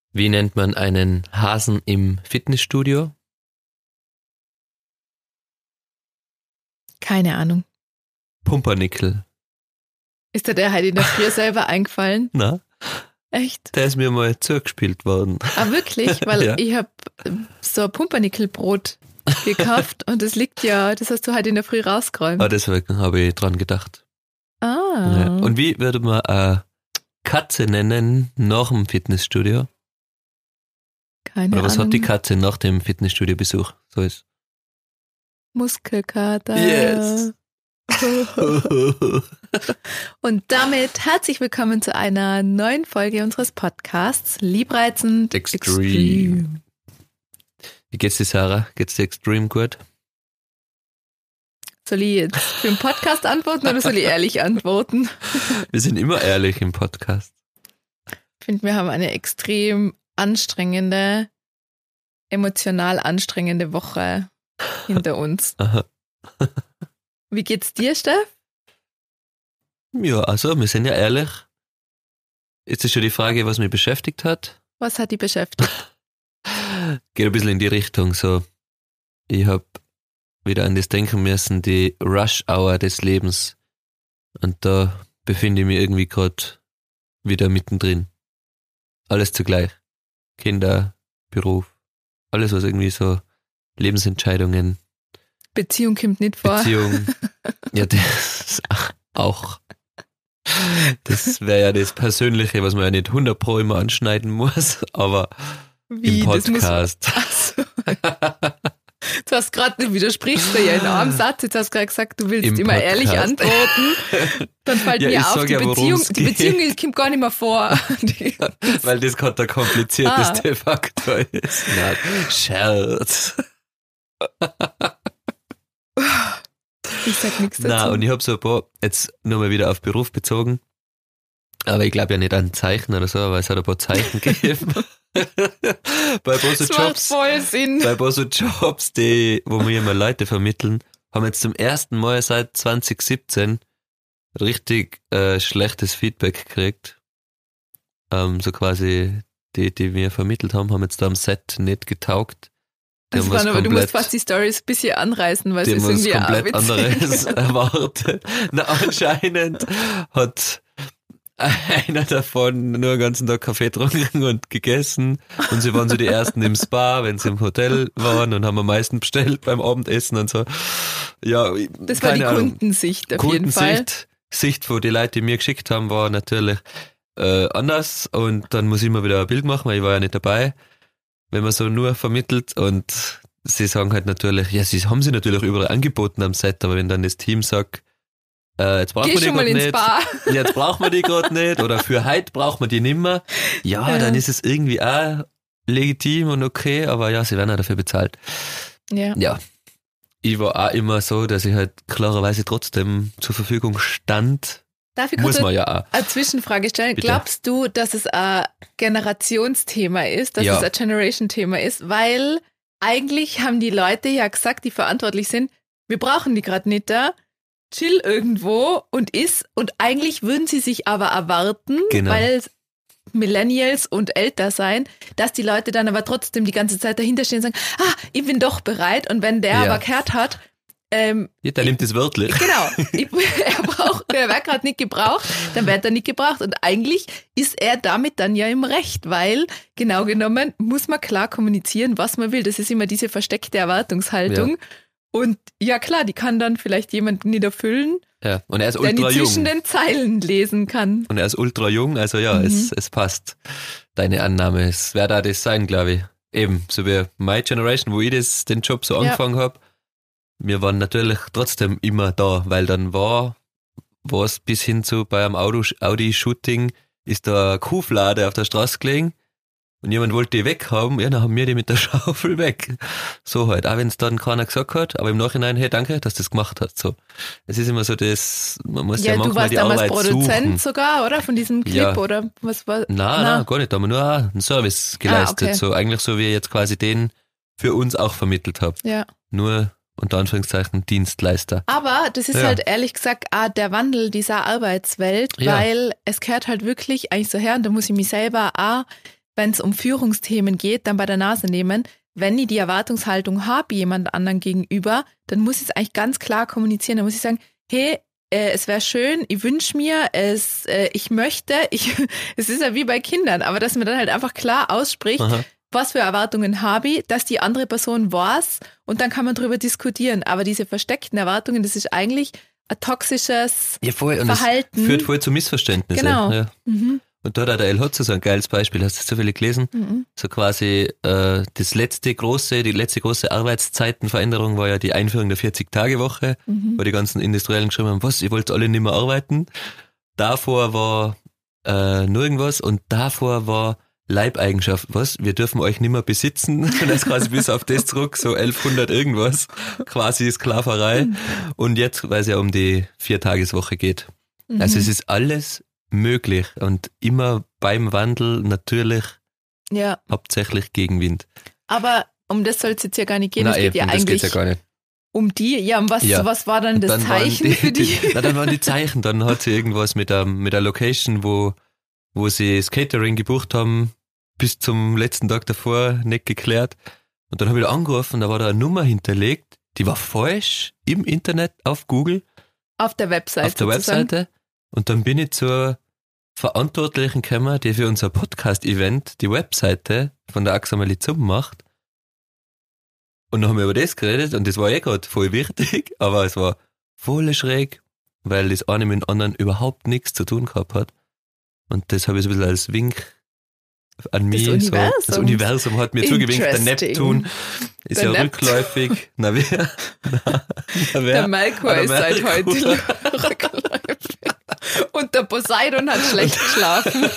Wie nennt man einen Hasen im Fitnessstudio? Keine Ahnung. Pumpernickel. Ist dir der halt in der Früh selber eingefallen? Na, Echt? der ist mir mal zugespielt worden. Ah, wirklich? Weil Ja. ich habe so ein Pumpernickelbrot gekauft und das hast du halt in der Früh rausgeräumt. Deswegen habe ich dran gedacht. Ah. Ja. Und wie würde man eine Katze nennen nach dem Fitnessstudio? Keine Oder was Ahnung. hat die Katze nach dem Fitnessstudio-Besuch? So ist. Muskelkater. Yes. Und damit herzlich willkommen zu einer neuen Folge unseres Podcasts Liebreizend Extreme. Wie geht's dir, Sarah? Geht's dir extrem gut? Soll ich jetzt für den Podcast antworten oder soll ich ehrlich antworten? Wir sind immer ehrlich im Podcast. Ich finde, wir haben eine extrem anstrengende, emotional anstrengende Woche hinter uns. Aha. Wie geht's dir, Steff? Ja, also, wir sind ja ehrlich. Ist das schon die Frage, was mich beschäftigt hat? Was hat dich beschäftigt? Geht ein bisschen in die Richtung, so. Ich habe wieder an das denken müssen, die Rush-Hour des Lebens. Und da befinde ich mich irgendwie gerade wieder mittendrin. Alles zugleich. Kinder, Beruf, alles, was irgendwie so Lebensentscheidungen, Beziehung kommt nicht vor. Beziehung, ja, das auch. Das wäre ja das Persönliche, was man ja nicht 100% immer anschneiden muss, aber Wie, im Podcast. Ach so. Du hast gerade, du widersprichst dir ja in einem Satz, jetzt hast du gerade gesagt, du willst Im immer ehrlich Podcast. antworten. Dann fällt Ja, ich mir auf, sag die ja, Beziehung, worum's die Beziehung kommt gar nicht mehr vor. Weil das gerade der komplizierteste Faktor ist. Na, Scherz. Ich sag nichts dazu. Na, und ich habe so ein paar, jetzt nur mal wieder auf Beruf bezogen, aber ich glaube ja nicht an Zeichen oder so, aber es hat ein paar Zeichen gegeben. Bei ein paar so das macht Jobs, voll Sinn. bei ein paar so Jobs, wo wir immer Leute vermitteln, haben jetzt zum ersten Mal seit 2017 richtig schlechtes Feedback gekriegt. So quasi die wir vermittelt haben jetzt da am Set nicht getaugt. Die haben was aber du musst komplett- fast die Storys ein bisschen anreißen, weil es die ist haben was irgendwie auch komplett witzig. anderes erwartet. Na, anscheinend hat einer davon nur den ganzen Tag Kaffee getrunken und gegessen und sie waren so die Ersten im Spa, wenn sie im Hotel waren und haben am meisten bestellt beim Abendessen und so. Ja, Das war die keine Ahnung. Kundensicht auf jeden Fall. Sicht von die Leute, die mir geschickt haben, war natürlich anders und dann muss ich immer wieder ein Bild machen, weil ich war ja nicht dabei, wenn man so nur vermittelt und sie sagen halt natürlich, ja, sie haben sie natürlich überall angeboten am Set, aber wenn dann das Team sagt, jetzt brauchen Geh wir die schon mal gerade ins nicht, Bar. jetzt brauchen wir die gerade nicht oder für heute brauchen wir die nimmer, ja, dann ist es irgendwie auch legitim und okay, aber ja, sie werden auch dafür bezahlt. Ja. Ja, ich war auch immer so, dass ich halt klarerweise trotzdem zur Verfügung stand. Darf ich Muss kurz man ja auch. eine Zwischenfrage stellen? Bitte. Glaubst du, dass es ein Generationsthema ist, dass Ja. es ein Generation-Thema ist? Weil eigentlich haben die Leute ja gesagt, die verantwortlich sind, wir brauchen die gerade nicht da, chill irgendwo und isst. Und eigentlich würden sie sich aber erwarten, Genau. weil Millennials und älter sein, dass die Leute dann aber trotzdem die ganze Zeit dahinter stehen und sagen, ich bin doch bereit. Und wenn der Ja. aber gehört hat, Ja, der nimmt es wörtlich. genau, er wird gerade nicht gebraucht, dann wird er nicht gebraucht. Und eigentlich ist er damit dann ja im Recht, weil genau genommen muss man klar kommunizieren, was man will. Das ist immer diese versteckte Erwartungshaltung. Ja. Und ja klar, die kann dann vielleicht jemand nicht erfüllen, Ja, und er ist der nicht ultra zwischen jung. den Zeilen lesen kann. Und er ist ultra jung, also ja, es passt. Deine Annahme, es wird auch das sein, glaube ich. Eben, so wie My Generation, wo ich den Job so Ja. angefangen habe. Wir waren natürlich trotzdem immer da, weil dann war es bis hin zu bei einem Audi-Shooting, ist da eine Kuhflade auf der Straße gelegen und jemand wollte die weghaben, ja, dann haben wir die mit der Schaufel weg. So halt, auch wenn es dann keiner gesagt hat, aber im Nachhinein, hey, danke, dass du das gemacht hast. So. Es ist immer so das, man muss ja, Ja, du manchmal warst die damals Arbeit Produzent suchen. sogar, oder? Von diesem Clip, Ja. oder was war? Nein, gar nicht, da haben wir nur einen Service geleistet. okay. So eigentlich so wie ich jetzt quasi den für uns auch vermittelt habe. Ja. Nur unter Anführungszeichen Dienstleister. Aber das ist Ja. halt ehrlich gesagt auch der Wandel dieser Arbeitswelt, Ja. weil es gehört halt wirklich eigentlich so her, und da muss ich mich selber auch wenn es um Führungsthemen geht, dann bei der Nase nehmen. Wenn ich die Erwartungshaltung habe, jemand anderen gegenüber, dann muss ich es eigentlich ganz klar kommunizieren. Dann muss ich sagen, hey, es wäre schön, ich wünsche mir, ich möchte, es ist ja wie bei Kindern, aber dass man dann halt einfach klar ausspricht, was für Erwartungen habe ich, dass die andere Person weiß und dann kann man drüber diskutieren. Aber diese versteckten Erwartungen, das ist eigentlich ein toxisches Verhalten. Das führt voll zu Missverständnissen. Genau. Ja. Und da hat der El Hotzo so ein geiles Beispiel, hast du das zufällig gelesen? So quasi die letzte große Arbeitszeitenveränderung war ja die Einführung der 40-Tage-Woche, wo die ganzen Industriellen geschrieben haben, was, ihr wollt alle nicht mehr arbeiten. Davor war nur irgendwas und davor war Leibeigenschaft, was? Wir dürfen euch nicht mehr besitzen. Und das quasi bis auf das zurück, so 1100 irgendwas, quasi Sklaverei. Und jetzt, weil es ja um die 4-Tageswoche geht. Also es ist alles möglich und immer beim Wandel natürlich hauptsächlich Gegenwind. Aber um das soll es jetzt ja gar nicht gehen. Nein, es geht ja eigentlich ja gar nicht. um die. Ja, und was war dann das Zeichen für die? Dann waren die Zeichen. Dann hat sie irgendwas mit der Location, wo sie das Catering gebucht haben, bis zum letzten Tag davor nicht geklärt. Und dann habe ich da angerufen, da war da eine Nummer hinterlegt, die war falsch im Internet auf Google. Auf der Webseite. Und dann bin ich zur Verantwortlichen gekommen, die für unser Podcast-Event die Webseite von der Axameli Zum macht. Und dann haben wir über das geredet und das war gerade voll wichtig, aber es war voll schräg, weil das eine mit dem anderen überhaupt nichts zu tun gehabt hat. Und das habe ich so ein bisschen als Wink an mich. Das Universum hat mir zugewinkt, der Neptun ist ja rückläufig. Der Melkor ist seit heute rückläufig. Und der Poseidon hat schlecht geschlafen.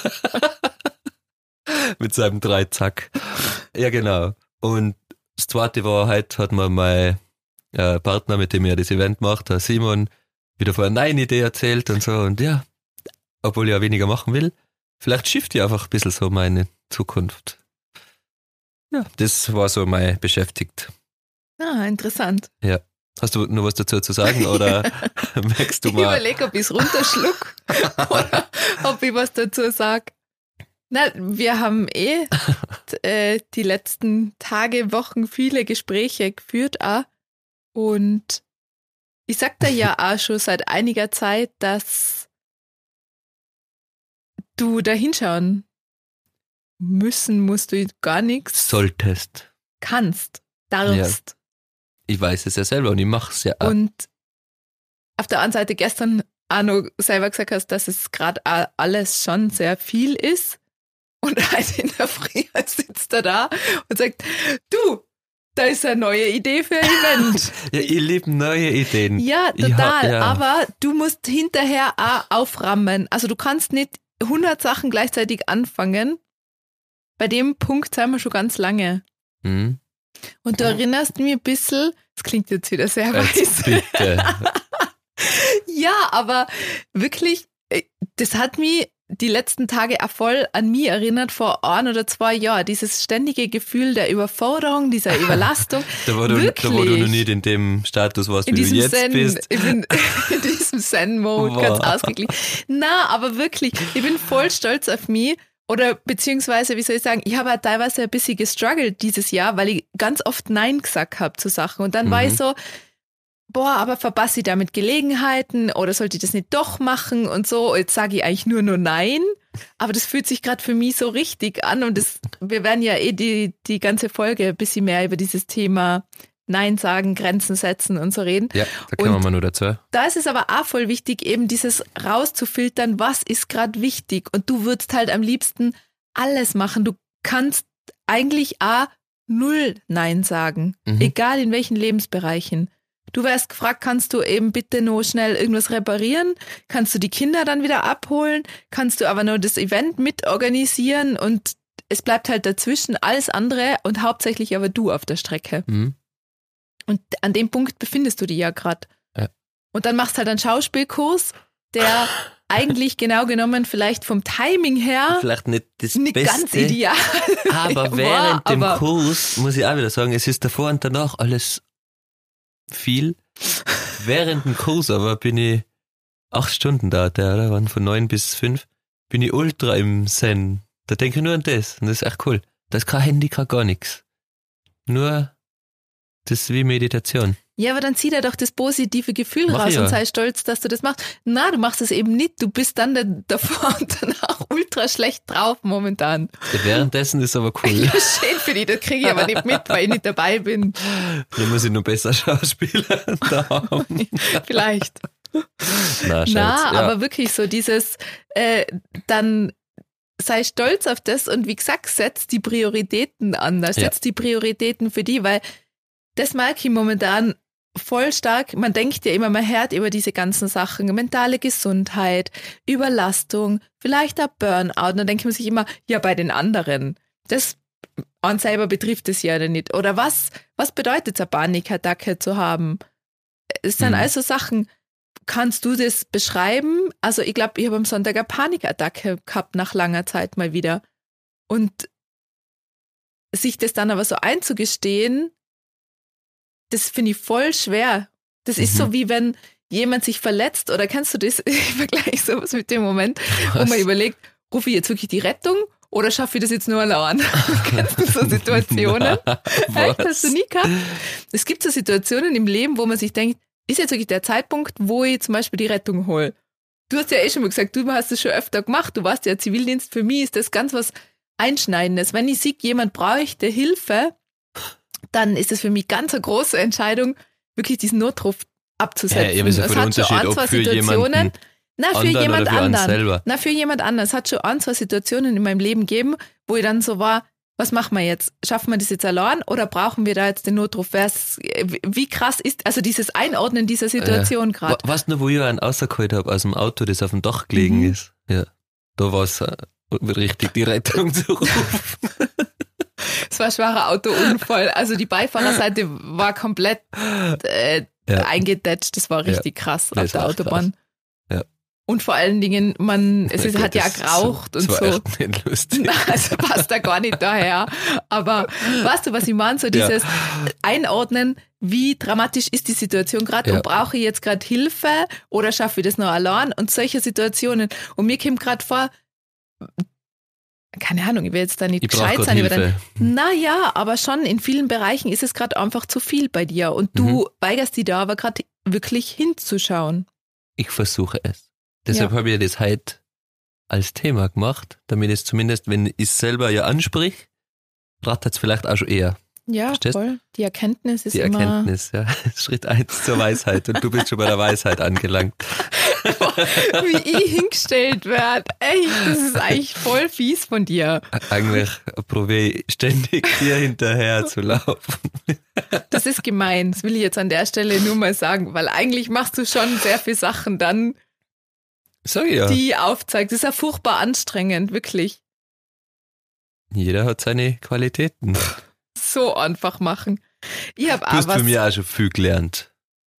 Mit seinem Dreizack. Ja, genau. Und das zweite war, heute hat mir mein Partner, mit dem ich das Event gemacht, der Simon, wieder von einer neuen Idee erzählt und so. Und ja, obwohl ich ja weniger machen will, vielleicht schifft ich einfach ein bisschen so meine Zukunft. Ja, das war so mein Beschäftigt. Ah, interessant. Ja. Hast du noch was dazu zu sagen oder merkst du mal? Ich überlege, ob ich es runterschluck oder ob ich was dazu sage. Na, wir haben die letzten Tage, Wochen viele Gespräche geführt auch. Und ich sag da ja auch schon seit einiger Zeit, dass du da hinschauen musst du gar nichts. Solltest. Kannst, darfst. Ja. Ich weiß es ja selber und ich mache es ja auch. Und auf der anderen Seite gestern auch noch selber gesagt hast, dass es gerade alles schon sehr viel ist. Und halt in der Früh sitzt er da und sagt, du, da ist eine neue Idee für ein Event. Ja, ich liebe neue Ideen. Ja, total. Aber du musst hinterher auch auframmen. Also du kannst nicht 100 Sachen gleichzeitig anfangen. Bei dem Punkt sind wir schon ganz lange. Mhm. Und du erinnerst mich ein bisschen, das klingt jetzt wieder sehr weiß. Bitte. Ja, aber wirklich, das hat mich die letzten Tage auch voll an mich erinnert, vor 1 oder 2 Jahren. Dieses ständige Gefühl der Überforderung, dieser Überlastung. Da wo du noch nicht in dem Status warst, wie du jetzt bist. Ich bin in diesem Zen-Mode ganz ausgeglichen. Na, aber wirklich, ich bin voll stolz auf mich. Oder beziehungsweise, wie soll ich sagen, ich habe halt teilweise ein bisschen gestruggelt dieses Jahr, weil ich ganz oft Nein gesagt habe zu Sachen. Und dann war ich so, aber verpasse ich damit Gelegenheiten oder sollte ich das nicht doch machen und so. Jetzt sage ich eigentlich nur Nein, aber das fühlt sich gerade für mich so richtig an und wir werden ja die ganze Folge ein bisschen mehr über dieses Thema Nein sagen, Grenzen setzen und so reden. Ja, da kommen wir mal nur dazu. Da ist es aber auch voll wichtig, eben dieses rauszufiltern, was ist gerade wichtig und du würdest halt am liebsten alles machen. Du kannst eigentlich auch 0 Nein sagen, egal in welchen Lebensbereichen. Du wirst gefragt, kannst du eben bitte noch schnell irgendwas reparieren? Kannst du die Kinder dann wieder abholen? Kannst du aber nur das Event mitorganisieren? Und es bleibt halt dazwischen alles andere und hauptsächlich aber du auf der Strecke. Mhm. Und an dem Punkt befindest du dich ja gerade. Ja. Und dann machst du halt einen Schauspielkurs, der eigentlich genau genommen vielleicht vom Timing her vielleicht nicht das nicht Beste, ganz ideal aber während dem Kurs, muss ich auch wieder sagen, es ist davor und danach alles viel. Während dem Kurs aber bin ich 8 Stunden da, oder? Waren von 9 bis 5, bin ich ultra im Zen Da denke ich nur an das. Und das ist echt cool. Da ist kein Handy, kein gar nichts. Nur, das ist wie Meditation. Ja, aber dann zieh dir doch das positive Gefühl Mach raus ich ja. und sei stolz, dass du das machst. Na, du machst es eben nicht. Du bist dann davor und danach ultra schlecht drauf momentan. Währenddessen ist aber cool. Ja, schön für dich, das kriege ich aber nicht mit, weil ich nicht dabei bin. Da muss ich nur besser Schauspieler da haben. Vielleicht. Na, Scherz. Na, Ja. aber wirklich so dieses, dann sei stolz auf das und wie gesagt, setz die Prioritäten anders. Ja. Setz die Prioritäten für die, weil das mag ich momentan voll stark. Man denkt ja immer, man hört über diese ganzen Sachen, mentale Gesundheit, Überlastung, vielleicht auch Burnout. Und dann denkt man sich immer, ja, bei den anderen. Das an selber betrifft es ja nicht. Oder was bedeutet es, eine Panikattacke zu haben? Es sind also Sachen, kannst du das beschreiben? Also ich glaube, ich habe am Sonntag eine Panikattacke gehabt nach langer Zeit mal wieder. Und sich das dann aber so einzugestehen, das finde ich voll schwer. Das ist so, wie wenn jemand sich verletzt, oder kennst du das? Ich vergleiche sowas mit dem Moment, wo man überlegt, rufe ich jetzt wirklich die Rettung oder schaffe ich das jetzt nur allein? Kennst du so Situationen? Echt, hast du nie gehabt? Es gibt so Situationen im Leben, wo man sich denkt, ist jetzt wirklich der Zeitpunkt, wo ich zum Beispiel die Rettung hole? Du hast ja eh schon mal gesagt, du hast das schon öfter gemacht, du warst ja Zivildienst, für mich ist das ganz was Einschneidendes. Wenn ich sehe, jemand bräuchte Hilfe, dann ist es für mich ganz eine große Entscheidung, wirklich diesen Notruf abzusetzen. Ja, aber so es der hat schon Unterschied, ein, zwei ob für Situationen. jemanden Für jemand oder für einen anderen. selber. Für jemand anderen. Es hat schon ein, zwei Situationen in meinem Leben gegeben, wo ich dann so war, was machen wir jetzt? Schaffen wir das jetzt allein oder brauchen wir da jetzt den Notruf? Wie krass ist, also dieses Einordnen dieser Situation gerade? Weißt du noch, wo ich einen rausgeholt habe aus dem Auto, das auf dem Dach gelegen ist? Ja. Da war es richtig, die Rettung zu rufen. Es war ein schwerer Autounfall. Also die Beifahrerseite war komplett eingedetscht. Das war richtig krass Das auf der war Autobahn. krass. Ja. Und vor allen Dingen, hat ja geraucht und das so. war echt nicht lustig. Also passt da gar nicht daher. Aber weißt du, was ich meine? So dieses Einordnen, wie dramatisch ist die Situation gerade und brauche ich jetzt gerade Hilfe oder schaffe ich das noch allein? Und solche Situationen. Und mir kommt gerade vor, keine Ahnung, ich will jetzt da nicht gescheit sein. Naja, aber schon in vielen Bereichen ist es gerade einfach zu viel bei dir und du weigerst dich da aber gerade wirklich hinzuschauen. Ich versuche es. Deshalb habe ich das heute als Thema gemacht, damit es zumindest, wenn ich es selber ja ansprich, rattert es vielleicht auch schon eher. Ja, Verstehst? voll. Die Erkenntnis ist Die immer... Erkenntnis, ja. Schritt 1 zur Weisheit und du bist schon bei der Weisheit angelangt. Wie ich hingestellt werde. Echt, das ist eigentlich voll fies von dir. Eigentlich probiere ich ständig dir hinterher zu laufen. Das ist gemein, das will ich jetzt an der Stelle nur mal sagen, weil eigentlich machst du schon sehr viele Sachen dann, Sag ich ja. die aufzeigst. Das ist ja furchtbar anstrengend, wirklich. Jeder hat seine Qualitäten. So einfach machen. Ich habe Du hast was. für mich auch schon viel gelernt.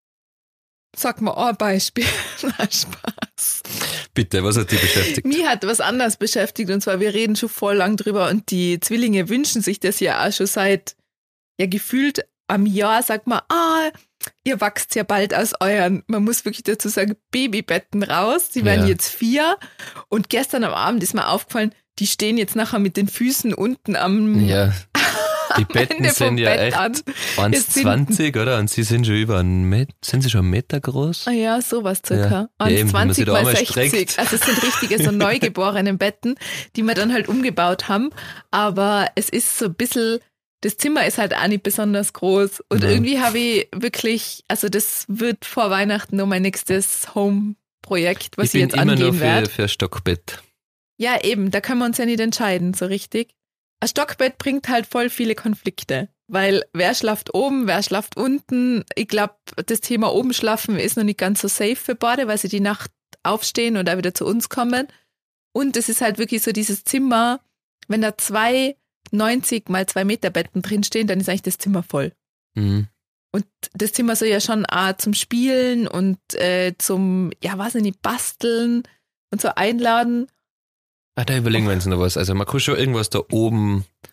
Sag mal ein Beispiel. Na, Spaß. Bitte, was hat dich beschäftigt? Mich hat was anderes beschäftigt und zwar, wir reden schon voll lang drüber und die Zwillinge wünschen sich das ja auch schon seit, ja gefühlt am Jahr, sagt man, ihr wachst ja bald aus euren, man muss wirklich dazu sagen, Babybetten raus. Sie werden jetzt 4 und gestern am Abend ist mir aufgefallen, die stehen jetzt nachher mit den Füßen unten am Ja, die Betten Ende vom sind ja Bett echt an. 1,20, oder? Und sie sind schon über einen Meter, sind sie schon einen Meter groß? Ah ja, sowas circa. Ja, eben, wenn man sich 20 da mal einmal 60. streckt. Also es sind richtige so neugeborenen Betten, die wir dann halt umgebaut haben. Aber es ist so ein bisschen, das Zimmer ist halt auch nicht besonders groß. Und irgendwie habe ich wirklich, also das wird vor Weihnachten noch mein nächstes Home-Projekt, was ich jetzt angehen werde. Ich bin immer nur für Stockbett. Ja, eben, da können wir uns ja nicht entscheiden, so richtig. Ein Stockbett bringt halt voll viele Konflikte, weil wer schlaft oben, wer schlaft unten. Ich glaube, das Thema oben schlafen ist noch nicht ganz so safe für beide, weil sie die Nacht aufstehen und auch wieder zu uns kommen. Und es ist halt wirklich so dieses Zimmer, wenn da 2 90 mal 2 Meter Betten drinstehen, dann ist eigentlich das Zimmer voll. Mhm. Und das Zimmer soll ja schon auch zum Spielen und zum, ja weiß ich nicht, basteln und so einladen. Da überlegen wir uns noch was. Also man kann schon irgendwas da oben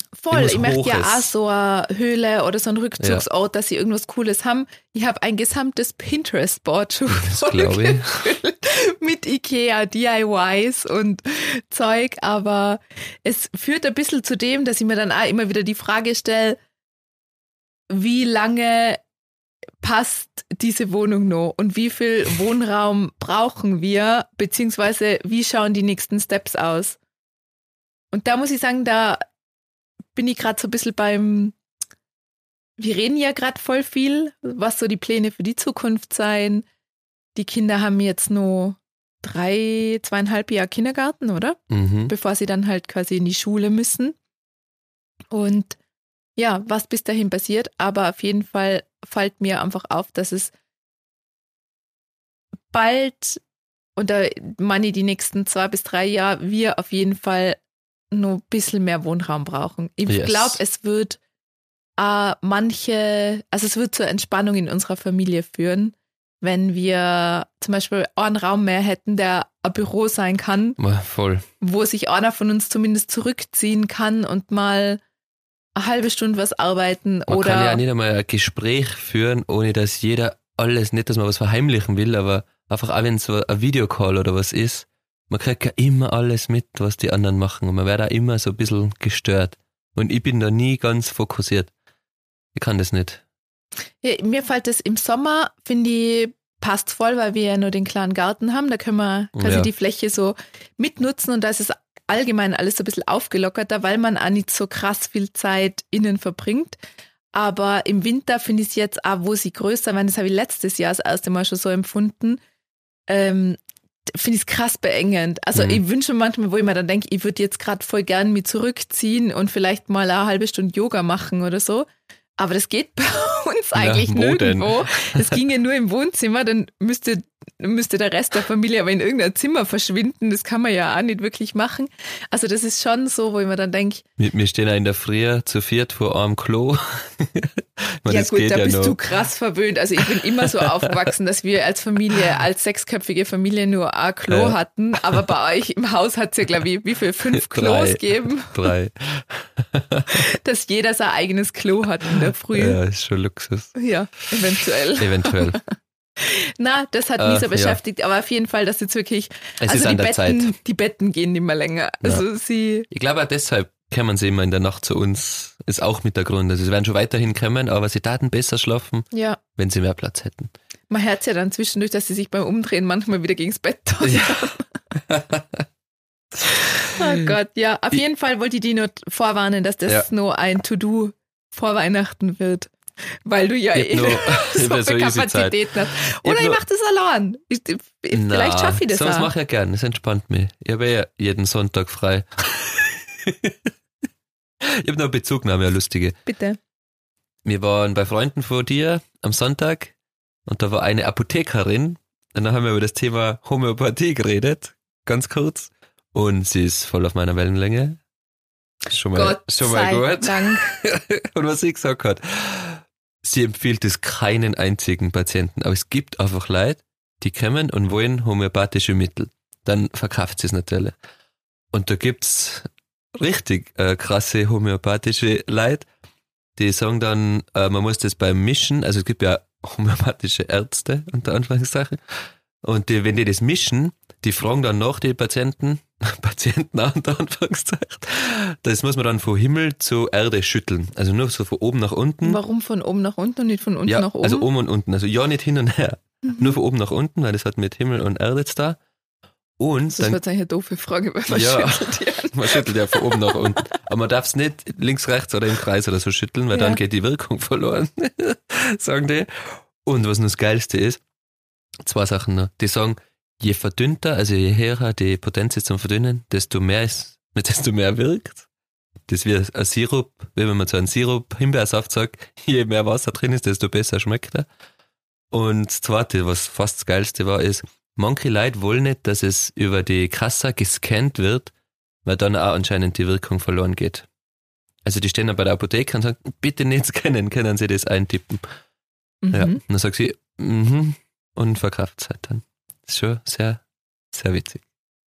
Voll, irgendwas ich möchte ja Hoches. auch so eine Höhle oder so einen Rückzugsort, dass sie irgendwas Cooles haben. Ich habe ein gesamtes Pinterest-Board schon Das glaube ich. vollgefüllt mit Ikea, DIYs und Zeug, aber es führt ein bisschen zu dem, dass ich mir dann auch immer wieder die Frage stelle, wie lange passt diese Wohnung noch und wie viel Wohnraum brauchen wir, beziehungsweise wie schauen die nächsten Steps aus? Und da muss ich sagen, da bin ich gerade so ein bisschen wir reden ja gerade voll viel, was so die Pläne für die Zukunft sein. Die Kinder haben jetzt nur 2,5 Jahre Kindergarten, oder? Mhm. Bevor sie dann halt quasi in die Schule müssen. Und ja, was bis dahin passiert, aber auf jeden Fall fällt mir einfach auf, dass es bald, und da meine ich die nächsten 2 bis 3 Jahre, wir auf jeden Fall nur ein bisschen mehr Wohnraum brauchen. Ich Yes. glaube, es wird es wird zur Entspannung in unserer Familie führen, wenn wir zum Beispiel einen Raum mehr hätten, der ein Büro sein kann, Voll. wo sich einer von uns zumindest zurückziehen kann und mal eine halbe Stunde was arbeiten Man oder kann ja nicht einmal ein Gespräch führen, ohne dass jeder alles, nicht, dass man was verheimlichen will, aber einfach auch wenn so ein Videocall oder was ist, man kriegt ja immer alles mit, was die anderen machen und man wird auch immer so ein bisschen gestört. Und ich bin da nie ganz fokussiert. Ich kann das nicht. Ja, mir fällt es im Sommer, finde ich, passt voll, weil wir ja nur den kleinen Garten haben. Da können wir quasi Ja. die Fläche so mitnutzen und da ist es allgemein alles so ein bisschen aufgelockerter, weil man auch nicht so krass viel Zeit innen verbringt. Aber im Winter finde ich es jetzt auch, wo sie größer werden, das habe ich letztes Jahr das erste Mal schon so empfunden, finde ich es krass beengend. Also ich wünsche manchmal, wo ich mir dann denke, ich würde jetzt gerade voll gern mich zurückziehen und vielleicht mal eine halbe Stunde Yoga machen oder so. Aber das geht bei uns eigentlich wo denn? nirgendwo. Es ginge nur im Wohnzimmer, dann müsste der Rest der Familie aber in irgendein Zimmer verschwinden. Das kann man ja auch nicht wirklich machen. Also das ist schon so, wo ich mir dann denke, Wir stehen auch in der Früh zu viert vor einem Klo. Ich meine, ja das gut, geht da ja bist noch. du krass verwöhnt. Also ich bin immer so aufgewachsen, dass wir als Familie, als 6-köpfige Familie nur ein Klo hatten. Aber bei euch im Haus hat es ja, glaube ich, wie viel? 5 Klos gegeben, 3. dass jeder sein eigenes Klo hat in der Früh. Ja, ist schon Luxus. Ja, eventuell. Eventuell. Na, das hat mich so ja. beschäftigt, aber auf jeden Fall, dass jetzt wirklich, Es ist an der Zeit. Die Betten gehen nicht mehr länger. Also Ich glaube auch deshalb kommen sie immer in der Nacht zu uns, ist auch mit der Grund. Also sie werden schon weiterhin kommen, aber sie taten besser schlafen, ja, wenn sie mehr Platz hätten. man hört ja dann zwischendurch, dass sie sich beim Umdrehen manchmal wieder gegens Bett tun. Ja. Oh Gott, ja. Auf jeden Fall wollte ich die nur vorwarnen, dass das nur ein To-Do vor Weihnachten wird. Weil du ja Ich hab nur- so viel easy Zeit. Kapazitäten hast. Oder ich mache das allein. Vielleicht schaffe ich das sowas auch. mache ich ja gern, das entspannt mich. Ich habe ja jeden Sonntag frei. Ich habe noch eine Bezugnahme, eine lustige. Bitte. Wir waren bei Freunden von dir am Sonntag und da war eine Apothekerin und dann haben wir über das Thema Homöopathie geredet, ganz kurz. Und sie ist voll auf meiner Wellenlänge. Schon mal Gott sei gut. Dank. Und was sie gesagt hat, sie empfiehlt es keinen einzigen Patienten, aber es gibt einfach Leute, die kommen und wollen homöopathische Mittel. Dann verkauft sie es natürlich. Und da gibt's richtig krasse homöopathische Leute, die sagen dann, man muss das beim Mischen, also es gibt ja homöopathische Ärzte, unter Anführungszeichen, und wenn die das mischen, die fragen dann nach die Patienten auch unter Anführungszeichen, das muss man dann von Himmel zu Erde schütteln, also nur so von oben nach unten. Warum von oben nach unten und nicht von unten Ja, nach oben? also oben und unten, also ja nicht hin und her, nur von oben nach unten, weil das hat mit Himmel und Erde jetzt da. Und das dann wird eigentlich eine doofe Frage, weil man Ja. schüttelt ja. man schüttelt ja von oben nach unten. Aber man darf es nicht links, rechts oder im Kreis oder so schütteln, weil Ja. dann geht die Wirkung verloren, sagen die. Und was noch das Geilste ist, 2 Sachen noch. Die sagen, je verdünnter, also je höher die Potenz ist zum Verdünnen, desto mehr wirkt. Das ist wie ein Sirup, wie wenn man so einen Sirup Himbeersaft sagt, je mehr Wasser drin ist, desto besser schmeckt er. Und das Zweite, was fast das Geilste war, ist, manche Leute wollen nicht, dass es über die Kassa gescannt wird, weil dann auch anscheinend die Wirkung verloren geht. Also die stehen dann bei der Apotheke und sagen, bitte nicht scannen, können Sie das eintippen. Ja. Und dann sagt sie, und verkauft es halt dann. Das ist schon sehr, sehr witzig.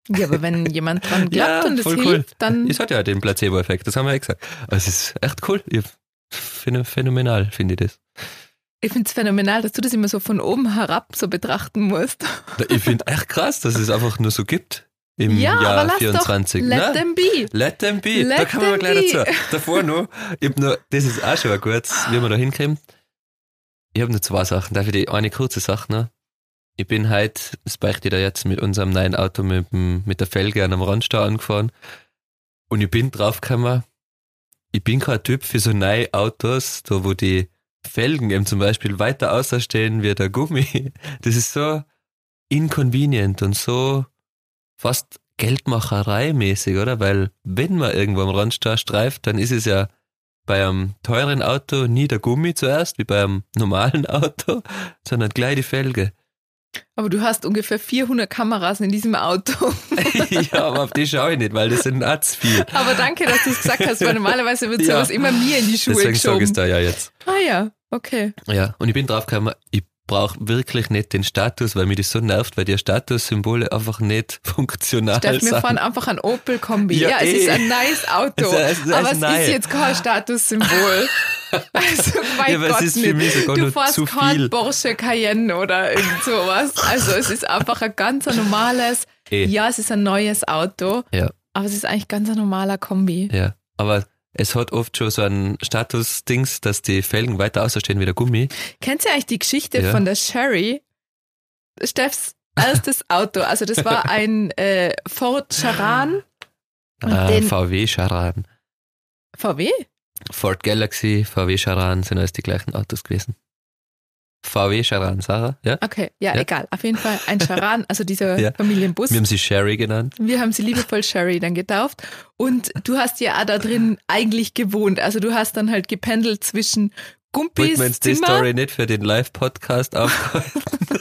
Ja, aber wenn jemand dran glaubt und es voll hilft, dann... Es hat ja den Placebo-Effekt, das haben wir ja gesagt. Aber es ist echt cool. Phänomenal, finde ich das. Ich finde es phänomenal, dass du das immer so von oben herab so betrachten musst. Ich finde echt krass, dass es einfach nur so gibt im Ja, Jahr aber lass 24. doch, let them be. Let them be. Let Da kommen wir them gleich be. dazu. Davor noch, das ist auch schon gut, wie wir da hinkommen. Ich habe noch 2 Sachen. Darf ich die eine kurze Sache noch? Ich bin heute, das beichte ich da jetzt, mit unserem neuen Auto mit der Felge an einem Randstau angefahren und ich bin draufgekommen, ich bin kein Typ für so neue Autos, da wo die Felgen eben zum Beispiel weiter außerstehen wie der Gummi. Das ist so inconvenient und so fast Geldmacherei-mäßig, oder? Weil wenn man irgendwo am Randstau streift, dann ist es ja bei einem teuren Auto nie der Gummi zuerst, wie bei einem normalen Auto, sondern gleich die Felge. Aber du hast ungefähr 400 Kameras in diesem Auto. Ja, aber auf die schaue ich nicht, weil das sind auch zu viel. Aber danke, dass du es gesagt hast, weil normalerweise wird Ja. sowas immer mir in die Schuhe Deswegen sage ich es geschoben. da ja jetzt. Ah ja, okay. Ja, und ich bin draufgekommen, ich brauche wirklich nicht den Status, weil mir das so nervt, weil die Statussymbole einfach nicht funktional Steff, wir sind. fahren einfach ein Opel Kombi. Ja, Ja, es eh. ist ein nice Auto, Es ist aber es nice. ist jetzt kein Statussymbol. Also, mein Ja, aber Gott es ist für mich nicht. sogar Du nur fährst zu kein viel. Porsche Cayenne oder irgend sowas. Also es ist einfach ein ganz normales, ja, es ist ein neues Auto, Ja, aber es ist eigentlich ganz ein normaler Kombi. ja. Aber es hat oft schon so ein Status-Dings, dass die Felgen weiter außerstehen wie der Gummi. Kennst du eigentlich die Geschichte Ja. von der Sherry? Steffs erstes Auto, also das war ein Ford Charan. Und den VW Charan. VW? Ford Galaxy, VW Charan sind alles die gleichen Autos gewesen. VW Charan, Sarah? Ja? Okay, ja, Ja. egal. Auf jeden Fall ein Charan, also dieser Ja. Familienbus. Wir haben sie Sherry genannt. Wir haben sie liebevoll Sherry dann getauft. Und du hast ja auch da drin eigentlich gewohnt. Also du hast dann halt gependelt zwischen Wollten Gumpis wir uns die Zimmer. Story nicht für den Live-Podcast aufhalten?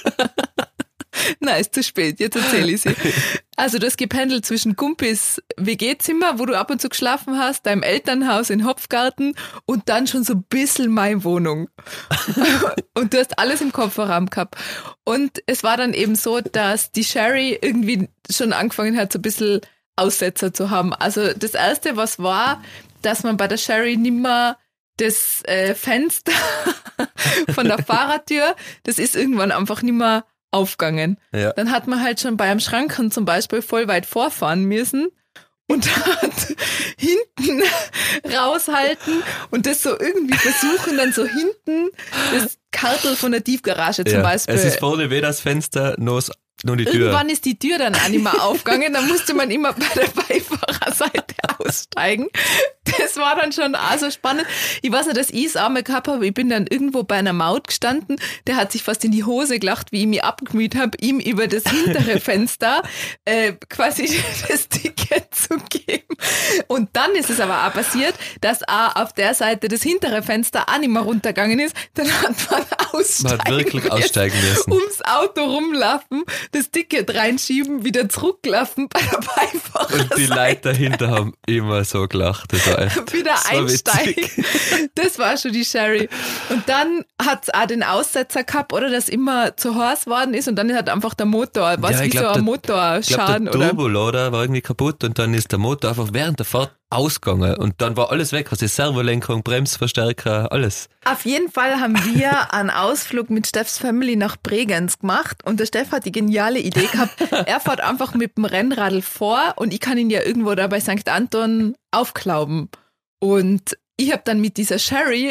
Nein, ist zu spät, jetzt erzähle ich sie. Also du hast gependelt zwischen Gumpis WG-Zimmer, wo du ab und zu geschlafen hast, deinem Elternhaus in Hopfgarten und dann schon so ein bisschen meine Wohnung. Und du hast alles im Kofferraum gehabt. Und es war dann eben so, dass die Sherry irgendwie schon angefangen hat, so ein bisschen Aussetzer zu haben. Also das Erste, was war, dass man bei der Sherry nimmer das Fenster von der Fahrertür, das ist irgendwann einfach nimmer aufgegangen. Ja. Dann hat man halt schon bei einem Schranken zum Beispiel voll weit vorfahren müssen und hat hinten raushalten und das so irgendwie versuchen, dann so hinten das Kartel von der Tiefgarage zum Beispiel. Es ist vorne weder das Fenster noch die Tür. Irgendwann ist die Tür dann auch nicht mehr aufgegangen, dann musste man immer bei der Beifahrerseite aussteigen. Das war dann schon auch so spannend. Ich weiß nicht, dass ich es einmal gehabt habe, ich bin dann irgendwo bei einer Maut gestanden, der hat sich fast in die Hose gelacht, wie ich mich abgemüht habe, ihm über das hintere Fenster quasi das Ticket zu geben. Und dann ist es aber auch passiert, dass auch auf der Seite das hintere Fenster auch nicht mehr runtergegangen ist. Dann hat man aussteigen Man hat wirklich aussteigen müssen. ums Auto rumlaufen, das Ticket reinschieben, wieder zurücklaufen bei der Beifahrerseite. Und die Leute dahinter haben immer so gelacht. Das war echt wieder so einsteigen. witzig. Das war schon die Sherry. Und dann hat es auch den Aussetzer gehabt, oder dass immer zu heiß worden ist und dann hat einfach der Motor, was Ja, ich wie glaub, so ein Ich Motorschaden glaube, der oder. Turbolader war irgendwie kaputt und dann ist der Motor einfach während der Fahrt ausgegangen und dann war alles weg. Also die Servolenkung, Bremsverstärker, alles. Auf jeden Fall haben wir einen Ausflug mit Steffs Family nach Bregenz gemacht und der Steff hat die geniale Idee gehabt, er fährt einfach mit dem Rennradl vor und ich kann ihn ja irgendwo da bei St. Anton aufklauben. Und ich habe dann mit dieser Sherry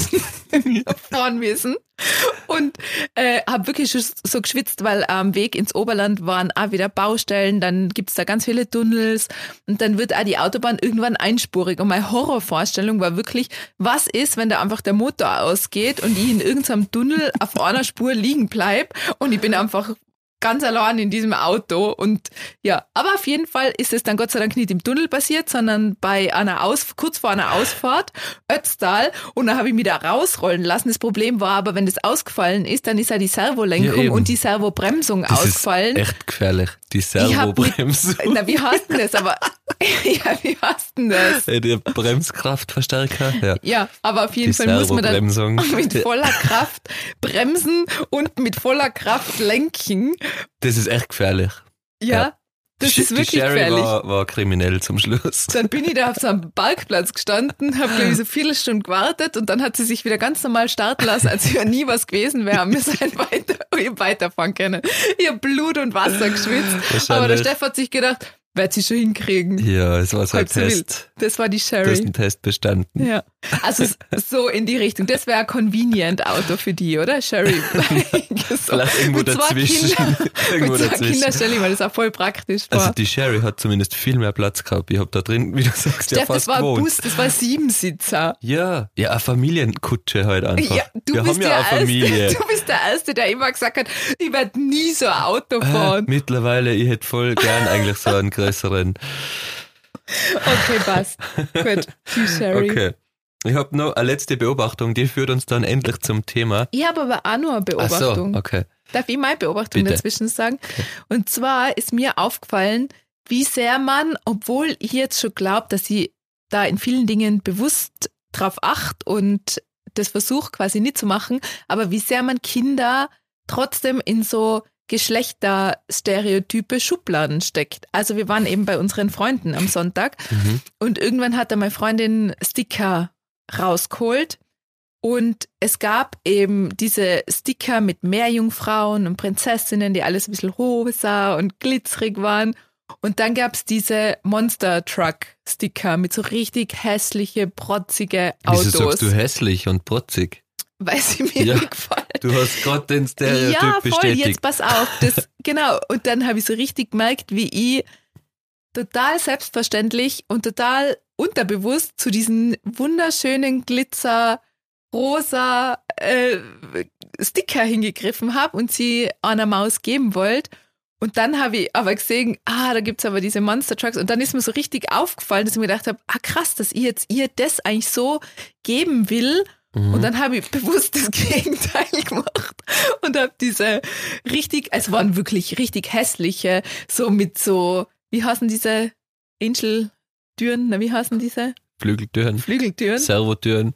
fahren müssen und habe wirklich schon so geschwitzt, weil am Weg ins Oberland waren auch wieder Baustellen, dann gibt's da ganz viele Tunnels und dann wird auch die Autobahn irgendwann einspurig. Und meine Horrorvorstellung war wirklich, was ist, wenn da einfach der Motor ausgeht und ich in irgendeinem Tunnel auf einer Spur liegen bleib und ich bin einfach ganz allein in diesem Auto und ja, aber auf jeden Fall ist es dann Gott sei Dank nicht im Tunnel passiert, sondern bei einer kurz vor einer Ausfahrt, Ötztal, und dann habe ich mich da rausrollen lassen. Das Problem war aber, wenn das ausgefallen ist, dann ist ja die Servolenkung Ja, und die Servobremsung Das ausgefallen. ist echt gefährlich. Die Servobremsung. Na, wie heißt denn das? Aber ja, wie heißt denn das? Der Bremskraftverstärker. Ja. Ja, aber auf jeden Die Fall muss man dann Servobremsung. mit voller Kraft bremsen und mit voller Kraft lenken. Das ist echt gefährlich. Ja. Ja. Das ist wirklich die Sherry gefährlich. war kriminell zum Schluss. Dann bin ich da auf so einem Parkplatz gestanden, habe glaube ich so 4 Stunden gewartet und dann hat sie sich wieder ganz normal starten lassen, als wäre nie was gewesen wäre. Wir sind weiterfahren können. Ich habe Blut und Wasser geschwitzt. Aber der Steff hat sich gedacht, wird sie schon hinkriegen. Ja, es war so ein Halb so wild. Test. Das war die Du Sherry. hast einen Test bestanden. Ja, also so in die Richtung. Das wäre ein Convenient-Auto für die, oder? Sherry. So. Vielleicht irgendwo Mit 2 dazwischen. Kindern, Irgendwo mit 2 dazwischen. Kindern stelle ich mir das auch voll praktisch vor. Also die Sherry hat zumindest viel mehr Platz gehabt. Ich habe da drin, wie du sagst, ja Steff, fast das war ein gewohnt. Bus, das war ein 7-Sitzer. Ja, eine Familienkutsche halt einfach. Ja, Wir haben ja eine Familie. Du bist der Erste, der immer gesagt hat, ich werde nie so ein Auto fahren. Mittlerweile, ich hätte voll gern eigentlich so einen größeren. Okay, passt. Gut, die Sherry. Okay. Ich habe noch eine letzte Beobachtung, die führt uns dann endlich zum Thema. Ich habe aber auch noch eine Beobachtung. Ach so, okay. Darf ich meine Beobachtung Bitte. dazwischen sagen? Und zwar ist mir aufgefallen, wie sehr man, obwohl ich jetzt schon glaube, dass ich da in vielen Dingen bewusst drauf achte und das versuche quasi nicht zu machen, aber wie sehr man Kinder trotzdem in so Geschlechterstereotype Schubladen steckt. Also wir waren eben bei unseren Freunden am Sonntag und irgendwann hat da meine Freundin Sticker rausgeholt und es gab eben diese Sticker mit Meerjungfrauen und Prinzessinnen, die alles ein bisschen rosa und glitzerig waren. Und dann gab es diese Monster Truck Sticker mit so richtig hässliche, protzige Autos. Wieso sagst du hässlich und protzig? Weil sie mir Ja, nicht gefallen. Du hast gerade den Stereotyp Ja, voll, bestätigt. jetzt pass auf. Genau, und dann habe ich so richtig gemerkt, wie ich total selbstverständlich und total unterbewusst zu diesen wunderschönen Glitzer rosa Sticker hingegriffen habe und sie einer Maus geben wollte. Und dann habe ich aber gesehen, da gibt es aber diese Monster Trucks. Und dann ist mir so richtig aufgefallen, dass ich mir gedacht habe, krass, dass ich jetzt ihr das eigentlich so geben will. Und dann habe ich bewusst das Gegenteil gemacht und habe diese es waren wirklich richtig hässliche, so mit so, wie heißen diese Angel-Türen? Na, wie heißen diese? Flügeltüren. Flügeltüren. Servotüren.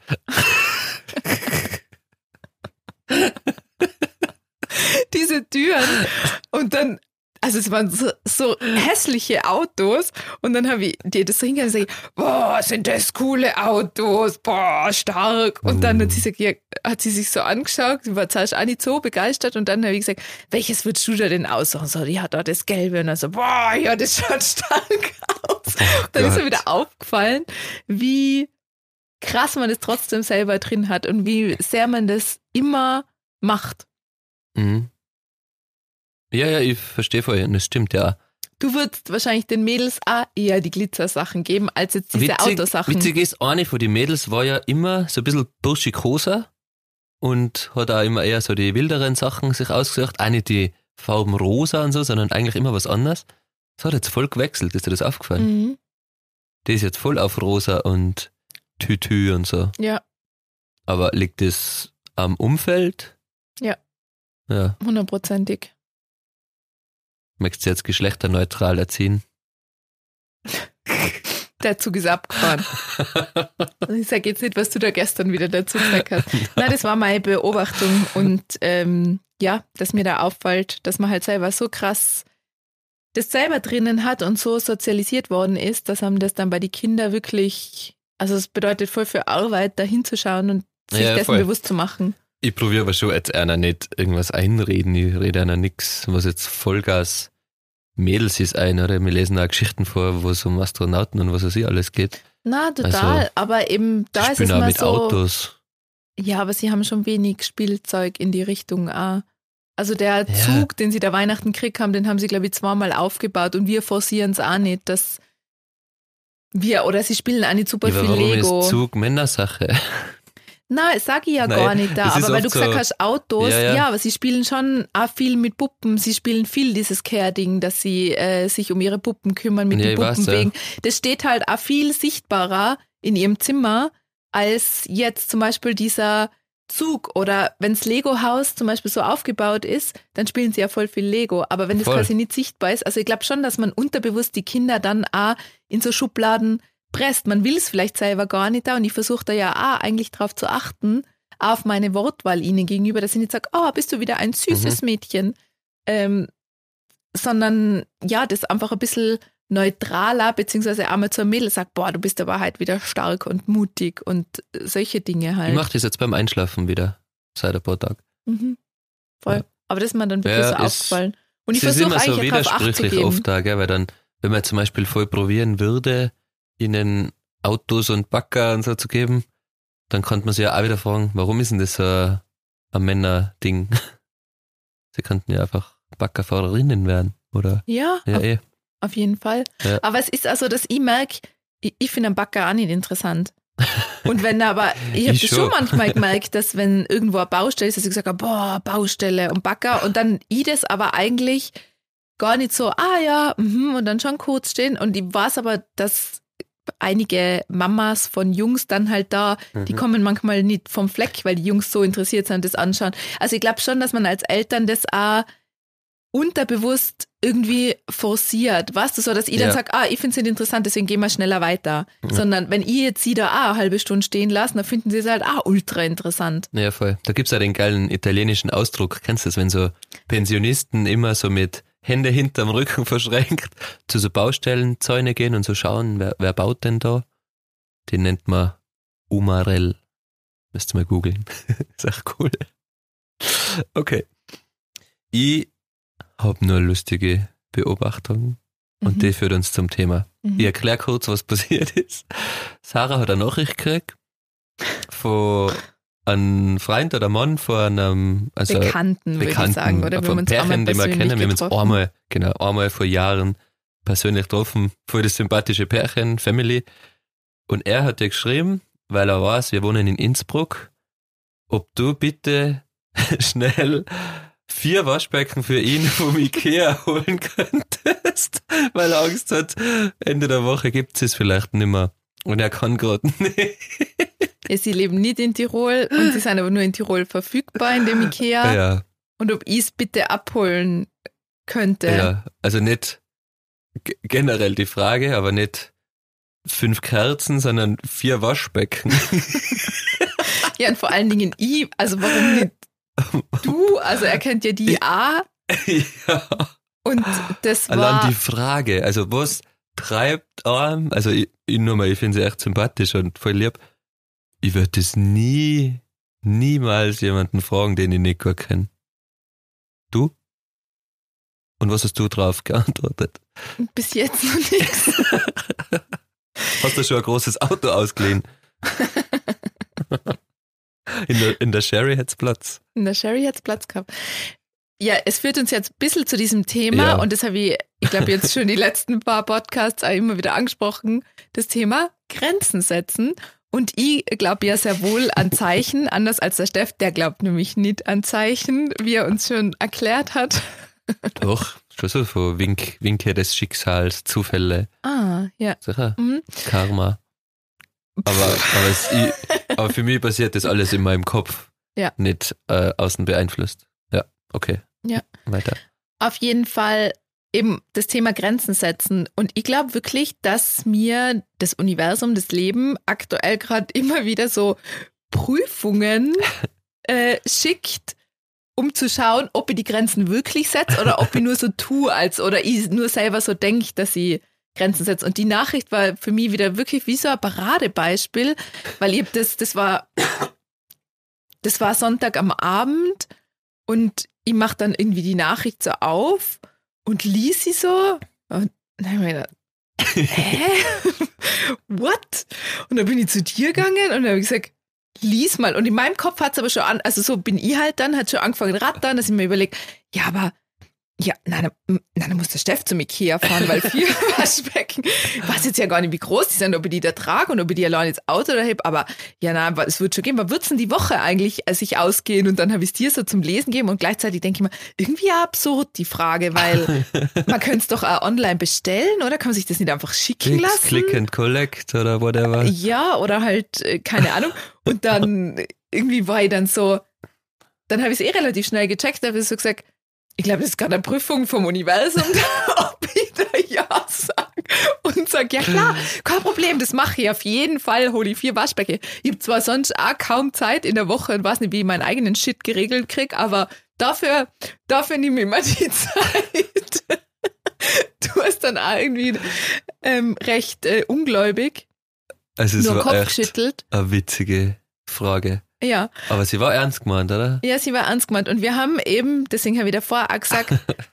Diese Türen. Und dann, also es waren so hässliche Autos und dann habe ich dir das hingehört und gesagt, boah, sind das coole Autos, boah, stark. Und dann hat sie sich so angeschaut, sie war zuerst auch nicht so begeistert und dann habe ich gesagt, welches würdest du da denn aussuchen? So, ja, da das Gelbe und dann so, boah, ja, das schaut stark aus. Dann ist mir wieder aufgefallen, wie krass man das trotzdem selber drin hat und wie sehr man das immer macht. Mhm. Ja, ich verstehe vorhin, das stimmt, ja. Du würdest wahrscheinlich den Mädels auch eher die Glitzersachen geben, als jetzt diese Autosachen. Witzig ist, eine von den Mädels war ja immer so ein bisschen burschikoser und hat auch immer eher so die wilderen Sachen sich ausgesucht. Auch nicht die Farben rosa und so, sondern eigentlich immer was anderes. Das hat jetzt voll gewechselt, ist dir das aufgefallen? Mhm. Die ist jetzt voll auf rosa und Tütü und so. Ja, Aber liegt das am Umfeld? Ja. Ja. 100%ig. Möchtest du jetzt geschlechterneutral erziehen? Der Zug ist abgefahren. Und ich sage jetzt nicht, was du da gestern wieder dazu gesagt hast. Nein, das war meine Beobachtung und dass mir da auffällt, dass man halt selber so krass das selber drinnen hat und so sozialisiert worden ist, dass einem das dann bei den Kindern wirklich, also es bedeutet voll für Arbeit, da hinzuschauen und sich dessen voll bewusst zu machen. Ich probiere aber schon jetzt einer nicht irgendwas einreden. Ich rede einer nichts, was jetzt Vollgas Mädels ist ein, oder? Wir lesen auch Geschichten vor, wo es um Astronauten und was weiß ich alles geht. Na, total. Also, aber eben da ist es auch mal mit so. Autos. Ja, aber sie haben schon wenig Spielzeug in die Richtung auch. Also der Ja. Zug, den sie da Weihnachten gekriegt haben, den haben sie, glaube ich, 2-mal aufgebaut und wir forcieren es auch nicht, dass oder sie spielen auch nicht super Ja, aber viel warum Lego. ist Zug Männersache? Nein, das sage ich ja Nein, gar nicht da. das ist Aber weil du oft gesagt so- hast, Autos, Ja. ja, aber sie spielen schon auch viel mit Puppen. Sie spielen viel dieses Care-Ding, dass sie sich um ihre Puppen kümmern mit Ja, den ich weiß, Puppen ja. wegen. Das steht halt auch viel sichtbarer in ihrem Zimmer, als jetzt zum Beispiel dieser Zug. Oder wenns Lego-Haus zum Beispiel so aufgebaut ist, dann spielen sie ja voll viel Lego. Aber wenn das Voll. quasi nicht sichtbar ist, also ich glaube schon, dass man unterbewusst die Kinder dann auch in so Schubladen presst. Man will es vielleicht selber gar nicht da und ich versuche da ja auch eigentlich drauf zu achten, auf meine Wortwahl ihnen gegenüber, dass ich nicht sage, bist du wieder ein süßes Mädchen. sondern ja, das einfach ein bisschen neutraler, beziehungsweise einmal zur Mädel sagt, boah, du bist aber halt wieder stark und mutig und solche Dinge halt. Ich mache das jetzt beim Einschlafen wieder, seit ein paar Tagen. Mhm. Voll. Ja. Aber das ist mir dann wirklich so aufgefallen. Und ich versuche immer so eigentlich darauf Acht zu widersprüchlich geben. oft da, gell, weil dann, wenn man zum Beispiel voll probieren würde, ihnen Autos und Bagger und so zu geben, dann könnte man sich ja auch wieder fragen, warum ist denn das so ein Männerding? Sie könnten ja einfach Baggerfahrerinnen werden, oder? Ja, auf jeden Fall. Ja. Aber es ist also, dass ich merke, ich finde einen Bagger auch nicht interessant. Und wenn aber, ich habe das schon manchmal gemerkt, dass wenn irgendwo eine Baustelle ist, dass ich gesagt habe, boah, Baustelle und Bagger und dann ich das aber eigentlich gar nicht so, und dann schon kurz stehen und ich weiß aber, dass einige Mamas von Jungs dann halt da, die kommen manchmal nicht vom Fleck, weil die Jungs so interessiert sind, das anschauen. Also ich glaube schon, dass man als Eltern das auch unterbewusst irgendwie forciert, weißt du, so, dass ich dann sage, ich finde es nicht interessant, deswegen gehen wir schneller weiter. Ja. Sondern wenn ich jetzt sie da auch eine halbe Stunde stehen lasse, dann finden sie es halt auch ultra interessant. Ja, voll. Da gibt es ja den geilen italienischen Ausdruck, kennst du das, wenn so Pensionisten immer so mit Hände hinterm Rücken verschränkt zu so Baustellenzäune gehen und so schauen, wer baut denn da? Den nennt man Umarell. Müsst ihr mal googeln. Ist echt cool. Okay. Ich habe nur lustige Beobachtungen und die führt uns zum Thema. Ich erkläre kurz, was passiert ist. Sarah hat eine Nachricht gekriegt von einem Freund oder Mann von einem Bekannten, würde ich sagen. Oder von einem Pärchen, den wir kennen. Wir haben uns einmal vor Jahren persönlich getroffen. Voll das sympathische Pärchen, Family. Und er hat dir geschrieben, weil er weiß, wir wohnen in Innsbruck, ob du bitte schnell 4 Waschbecken für ihn vom Ikea holen könntest, weil er Angst hat, Ende der Woche gibt es vielleicht nicht mehr. Und er kann gerade nicht. Ja, sie leben nicht in Tirol und sie sind aber nur in Tirol verfügbar in dem Ikea. Ja. Und ob ich es bitte abholen könnte. Ja, also nicht generell die Frage, aber nicht 5 Kerzen, sondern 4 Waschbecken. Ja, und vor allen Dingen ich, also warum nicht du? Also er kennt ja die A. Ja. Und das war... Allein die Frage, also was treibt an, also ich finde sie echt sympathisch und voll lieb. Ich würde das niemals jemanden fragen, den ich nicht gut kenne. Du? Und was hast du drauf geantwortet? Bis jetzt noch nichts. Hast du schon ein großes Auto ausgeliehen? In der Sherry hat's Platz. In der Sherry hat's Platz gehabt. Ja, es führt uns jetzt ein bisschen zu diesem Thema und das habe ich glaube jetzt schon die letzten paar Podcasts auch immer wieder angesprochen, das Thema Grenzen setzen. Und ich glaube ja sehr wohl an Zeichen, anders als der Steff, der glaubt nämlich nicht an Zeichen, wie er uns schon erklärt hat. Doch, schon so Winke des Schicksals, Zufälle. Ah, ja. Sicher, Karma. Aber für mich passiert das alles in meinem Kopf, nicht außen beeinflusst. Ja, okay. Ja. Weiter. Auf jeden Fall eben das Thema Grenzen setzen. Und ich glaube wirklich, dass mir das Universum, das Leben aktuell gerade immer wieder so Prüfungen schickt, um zu schauen, ob ich die Grenzen wirklich setze oder ob ich nur so tue, oder ich nur selber so denke, dass ich Grenzen setze. Und die Nachricht war für mich wieder wirklich wie so ein Paradebeispiel, weil ich das war Sonntag am Abend und ich mache dann irgendwie die Nachricht so auf und lies sie so und dann habe ich mir gedacht, what? Und dann bin ich zu dir gegangen und dann habe ich gesagt, lies mal. Und in meinem Kopf hat es aber schon also so bin ich halt dann, hat schon angefangen rattern, dass ich mir überlege, ja, aber dann muss der Steff zum Ikea fahren, weil 4 Waschbecken, ich weiß jetzt ja gar nicht, wie groß die sind, ob ich die da trage und ob ich die allein ins Auto da heb, aber es wird schon gehen. Was wird's denn die Woche eigentlich, als ich ausgehen? Und dann habe ich es dir so zum Lesen gegeben und gleichzeitig denke ich mir, irgendwie absurd die Frage, weil man könnte es doch auch online bestellen, oder? Kann man sich das nicht einfach schicken lassen? Click and collect oder whatever. Ja, oder halt, keine Ahnung. Und dann irgendwie war ich dann so, dann habe ich es relativ schnell gecheckt, da habe ich so gesagt, ich glaube, das ist gerade eine Prüfung vom Universum, ob ich da ja sage und sage, ja klar, kein Problem, das mache ich auf jeden Fall, hole ich 4 Waschbecken. Ich habe zwar sonst auch kaum Zeit in der Woche und weiß nicht, wie ich meinen eigenen Shit geregelt kriege, aber dafür nehme ich mal die Zeit. du warst dann auch irgendwie recht ungläubig. Also es Nur war Kopf echt geschüttelt. eine witzige Frage. Ja. Aber sie war ernst gemeint, oder? Ja, sie war ernst gemeint. Und wir haben eben, deswegen habe ich davor auch gesagt,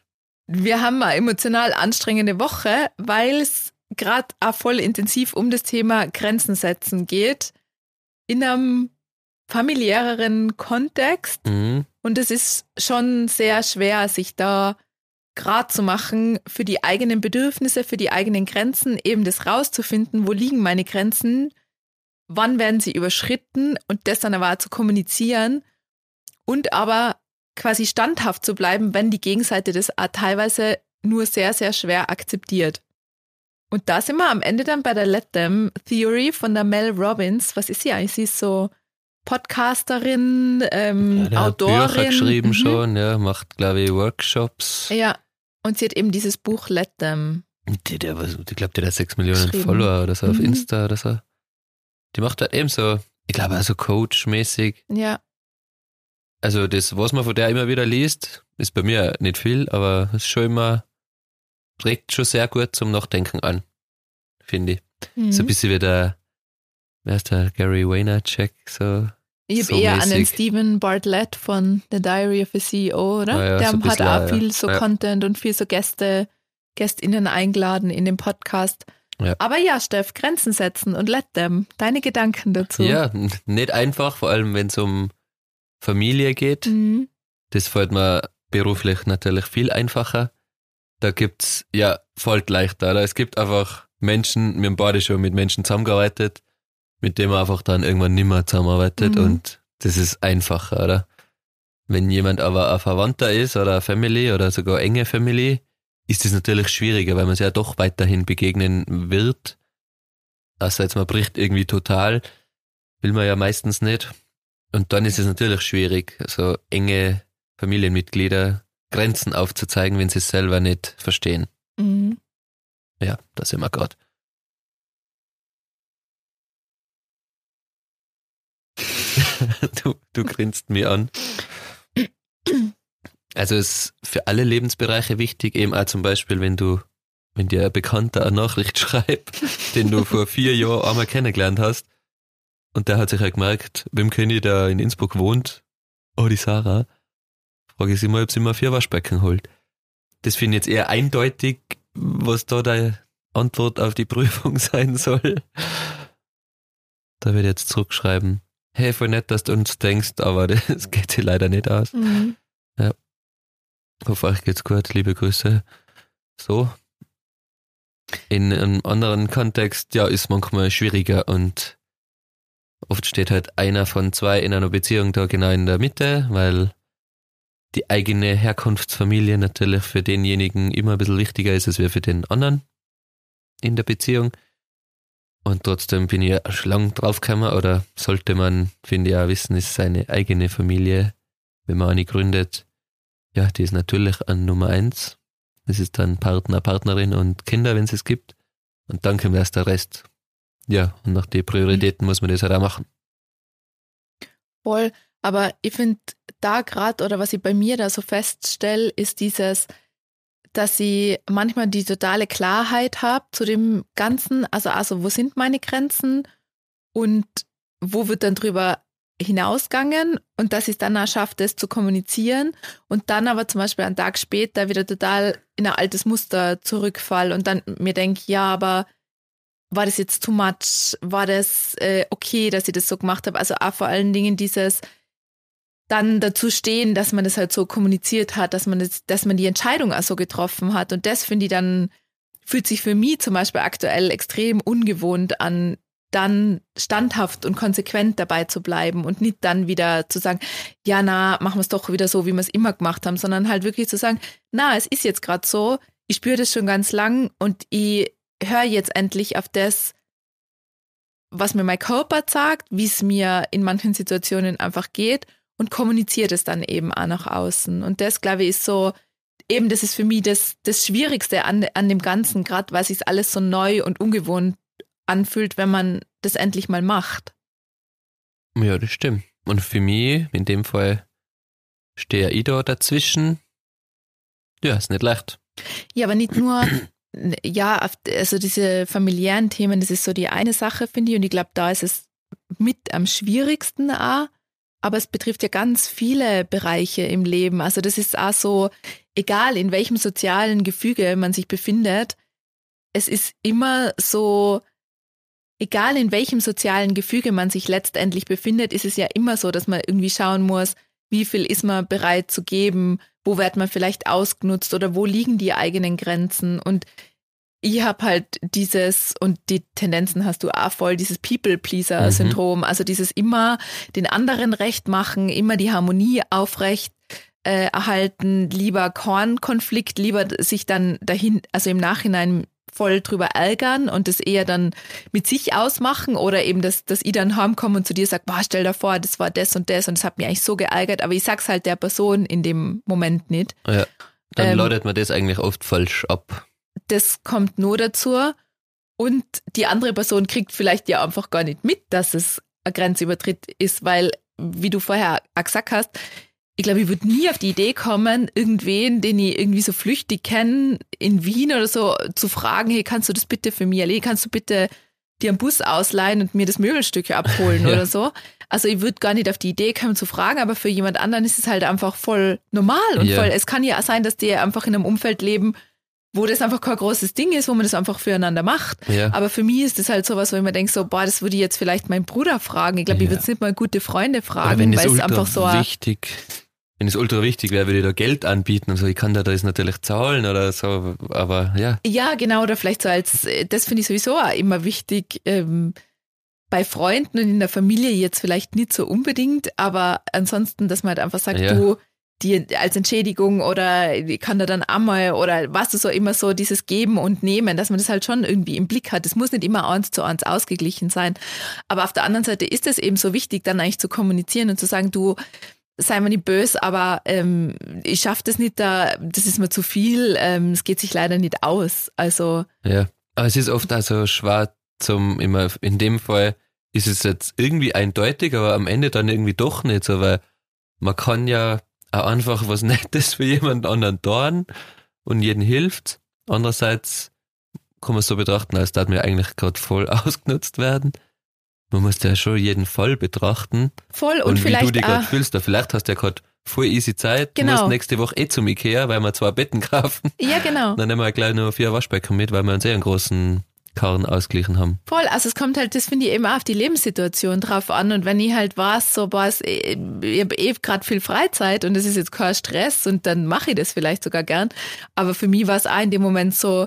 wir haben eine emotional anstrengende Woche, weil es gerade auch voll intensiv um das Thema Grenzen setzen geht. In einem familiäreren Kontext. Mhm. Und es ist schon sehr schwer, sich da grad zu machen für die eigenen Bedürfnisse, für die eigenen Grenzen, eben das rauszufinden, wo liegen meine Grenzen, wann werden sie überschritten und das dann aber auch zu kommunizieren und aber quasi standhaft zu bleiben, wenn die Gegenseite das auch teilweise nur sehr, sehr schwer akzeptiert. Und da sind wir am Ende dann bei der Let Them Theory von der Mel Robbins. Was ist sie eigentlich? Sie ist so Podcasterin, Autorin. Bücher geschrieben schon, ja, macht, glaube ich, Workshops. Ja, und sie hat eben dieses Buch Let Them. Ich glaube, der hat 6 Millionen Geschrieben. Follower oder so auf Mhm. Insta oder so. Die macht halt eben so, ich glaube, also Coach-mäßig. Ja, Also das, was man von der immer wieder liest, ist bei mir nicht viel, aber es ist schon immer, regt schon sehr gut zum Nachdenken an, finde ich. So ein bisschen wie der, wer ist der, Gary Vaynerchuk, so. Ich habe so eher an den mäßig. Stephen Bartlett von The Diary of a CEO, oder? Ah ja, Der so ein hat bisschen, auch ja. viel so Ja. Content und viel so GästInnen eingeladen in den Podcast. Ja. Aber ja, Steff, Grenzen setzen und let them. Deine Gedanken dazu. Ja, nicht einfach, vor allem wenn es um Familie geht. Mhm. Das fällt mir beruflich natürlich viel einfacher. Da gibt's ja voll leichter. Oder? Es gibt einfach Menschen, wir haben beide schon mit Menschen zusammengearbeitet, mit denen man einfach dann irgendwann nicht mehr zusammenarbeitet Mhm. und das ist einfacher, oder? Wenn jemand aber ein Verwandter ist oder eine Family oder sogar enge Family, ist das natürlich schwieriger, weil man sich ja doch weiterhin begegnen wird. Also jetzt man bricht irgendwie total, will man ja meistens nicht. Und dann ist es natürlich schwierig, so enge Familienmitglieder Grenzen aufzuzeigen, wenn sie es selber nicht verstehen. Mhm. Ja, da sind wir gerade. Du grinst mir an. Also es ist für alle Lebensbereiche wichtig, eben auch zum Beispiel, wenn dir ein Bekannter eine Nachricht schreibt, den du vor 4 Jahren einmal kennengelernt hast, und der hat sich halt gemerkt, wem kenne ich, der in Innsbruck wohnt? Oh, die Sarah. Frage ich sie mal, ob sie mir 4 Waschbecken holt. Das finde ich jetzt eher eindeutig, was da die Antwort auf die Prüfung sein soll. Da werde ich jetzt zurückschreiben. Hey, voll nett, dass du uns denkst, aber das geht sich leider nicht aus. Mhm. Hoffe, euch geht's gut, liebe Grüße. So. In einem anderen Kontext, ja, ist manchmal schwieriger und oft steht halt einer von 2 in einer Beziehung da genau in der Mitte, weil die eigene Herkunftsfamilie natürlich für denjenigen immer ein bisschen wichtiger ist als wir für den anderen in der Beziehung. Und trotzdem bin ich ja schon lang draufgekommen, oder sollte man, finde ich, auch wissen, ist seine eigene Familie, wenn man eine gründet, ja, die ist natürlich an Nummer 1. Das ist dann Partner, Partnerin und Kinder, wenn es es gibt. Und dann kommt erst der Rest. Ja, und nach den Prioritäten muss man das halt auch machen. Voll. Aber ich finde da gerade, oder was ich bei mir da so feststelle, ist dieses, dass ich manchmal die totale Klarheit habe zu dem Ganzen, also wo sind meine Grenzen und wo wird dann drüber hinausgegangen, und dass ich es dann auch schaffe, das zu kommunizieren und dann aber zum Beispiel einen Tag später wieder total in ein altes Muster zurückfall und dann mir denke, ja, aber war das jetzt too much? War das okay, dass ich das so gemacht habe? Also auch vor allen Dingen dieses dann dazu stehen, dass man das halt so kommuniziert hat, dass man die Entscheidung auch so getroffen hat. Und das finde ich dann, fühlt sich für mich zum Beispiel aktuell extrem ungewohnt an, dann standhaft und konsequent dabei zu bleiben und nicht dann wieder zu sagen, ja, na, machen wir es doch wieder so, wie wir es immer gemacht haben, sondern halt wirklich zu sagen, na, es ist jetzt gerade so, ich spüre das schon ganz lang und ich höre jetzt endlich auf das, was mir mein Körper sagt, wie es mir in manchen Situationen einfach geht, und kommuniziert es dann eben auch nach außen. Und das, glaube ich, ist so, eben das ist für mich das Schwierigste an dem Ganzen, gerade weil sich alles so neu und ungewohnt anfühlt, wenn man das endlich mal macht. Ja, das stimmt. Und für mich, in dem Fall, stehe ich da dazwischen. Ja, ist nicht leicht. Ja, aber nicht nur Ja, also diese familiären Themen, das ist so die eine Sache, finde ich. Und ich glaube, da ist es mit am schwierigsten auch. Aber es betrifft ja ganz viele Bereiche im Leben. Also das ist auch so, egal in welchem sozialen Gefüge man sich befindet, es ist immer so, egal in welchem sozialen Gefüge man sich letztendlich befindet, ist es ja immer so, dass man irgendwie schauen muss, wie viel ist man bereit zu geben, wo wird man vielleicht ausgenutzt oder wo liegen die eigenen Grenzen. Und ich habe halt dieses, und die Tendenzen hast du auch voll, dieses People-Pleaser-Syndrom, also dieses immer den anderen recht machen, immer die Harmonie aufrecht erhalten, lieber Kornkonflikt, lieber sich dann dahin, also im Nachhinein voll drüber ärgern und das eher dann mit sich ausmachen oder eben, dass ich dann heimkomme und zu dir sage, boah, stell dir vor, das war das und das hat mich eigentlich so geärgert, aber ich sag's halt der Person in dem Moment nicht. Ja, dann läutet man das eigentlich oft falsch ab. Das kommt nur dazu und die andere Person kriegt vielleicht ja einfach gar nicht mit, dass es ein Grenzübertritt ist, weil, wie du vorher auch gesagt hast, ich glaube, ich würde nie auf die Idee kommen, irgendwen, den ich irgendwie so flüchtig kenne, in Wien oder so, zu fragen, hey, kannst du das bitte für mich erledigen? Kannst du bitte dir einen Bus ausleihen und mir das Möbelstück abholen oder so? Also ich würde gar nicht auf die Idee kommen zu fragen, aber für jemand anderen ist es halt einfach voll normal und voll, es kann ja auch sein, dass die einfach in einem Umfeld leben, wo das einfach kein großes Ding ist, wo man das einfach füreinander macht. Ja. Aber für mich ist das halt sowas, wo ich mir denke, so, boah, das würde ich jetzt vielleicht meinen Bruder fragen. Ich glaube, ich würde es nicht mal gute Freunde fragen, weil es einfach so wenn es ultra wichtig wäre, würde ich da Geld anbieten und so, ich kann da das natürlich zahlen oder so, aber ja. Ja, genau, oder vielleicht so als, das finde ich sowieso auch immer wichtig, bei Freunden und in der Familie jetzt vielleicht nicht so unbedingt, aber ansonsten, dass man halt einfach sagt, du, die als Entschädigung oder ich kann da dann einmal oder was du so immer so dieses Geben und Nehmen, dass man das halt schon irgendwie im Blick hat. Das muss nicht immer 1:1 ausgeglichen sein. Aber auf der anderen Seite ist es eben so wichtig, dann eigentlich zu kommunizieren und zu sagen, du, sei mir nicht böse, aber ich schaffe das nicht, das ist mir zu viel, es geht sich leider nicht aus. Also ja, aber es ist oft also schwer immer in dem Fall ist es jetzt irgendwie eindeutig, aber am Ende dann irgendwie doch nicht so, weil man kann ja auch einfach was Nettes für jemand anderen tun und jedem hilft. Andererseits kann man es so betrachten, als dass wir eigentlich gerade voll ausgenutzt werden. Man muss ja schon jeden Fall betrachten. Voll und vielleicht wie du dich gerade fühlst. Vielleicht hast du ja gerade voll easy Zeit. Genau. Du musst nächste Woche zum Ikea, weil wir 2 Betten kaufen. Ja, genau. Dann nehmen wir gleich noch 4 Waschbecken mit, weil wir einen sehr großen Karren ausgeglichen haben. Voll, also es kommt halt, das finde ich eben auch auf die Lebenssituation drauf an und wenn ich halt weiß, so ich habe gerade viel Freizeit und es ist jetzt kein Stress und dann mache ich das vielleicht sogar gern, aber für mich war es auch in dem Moment so,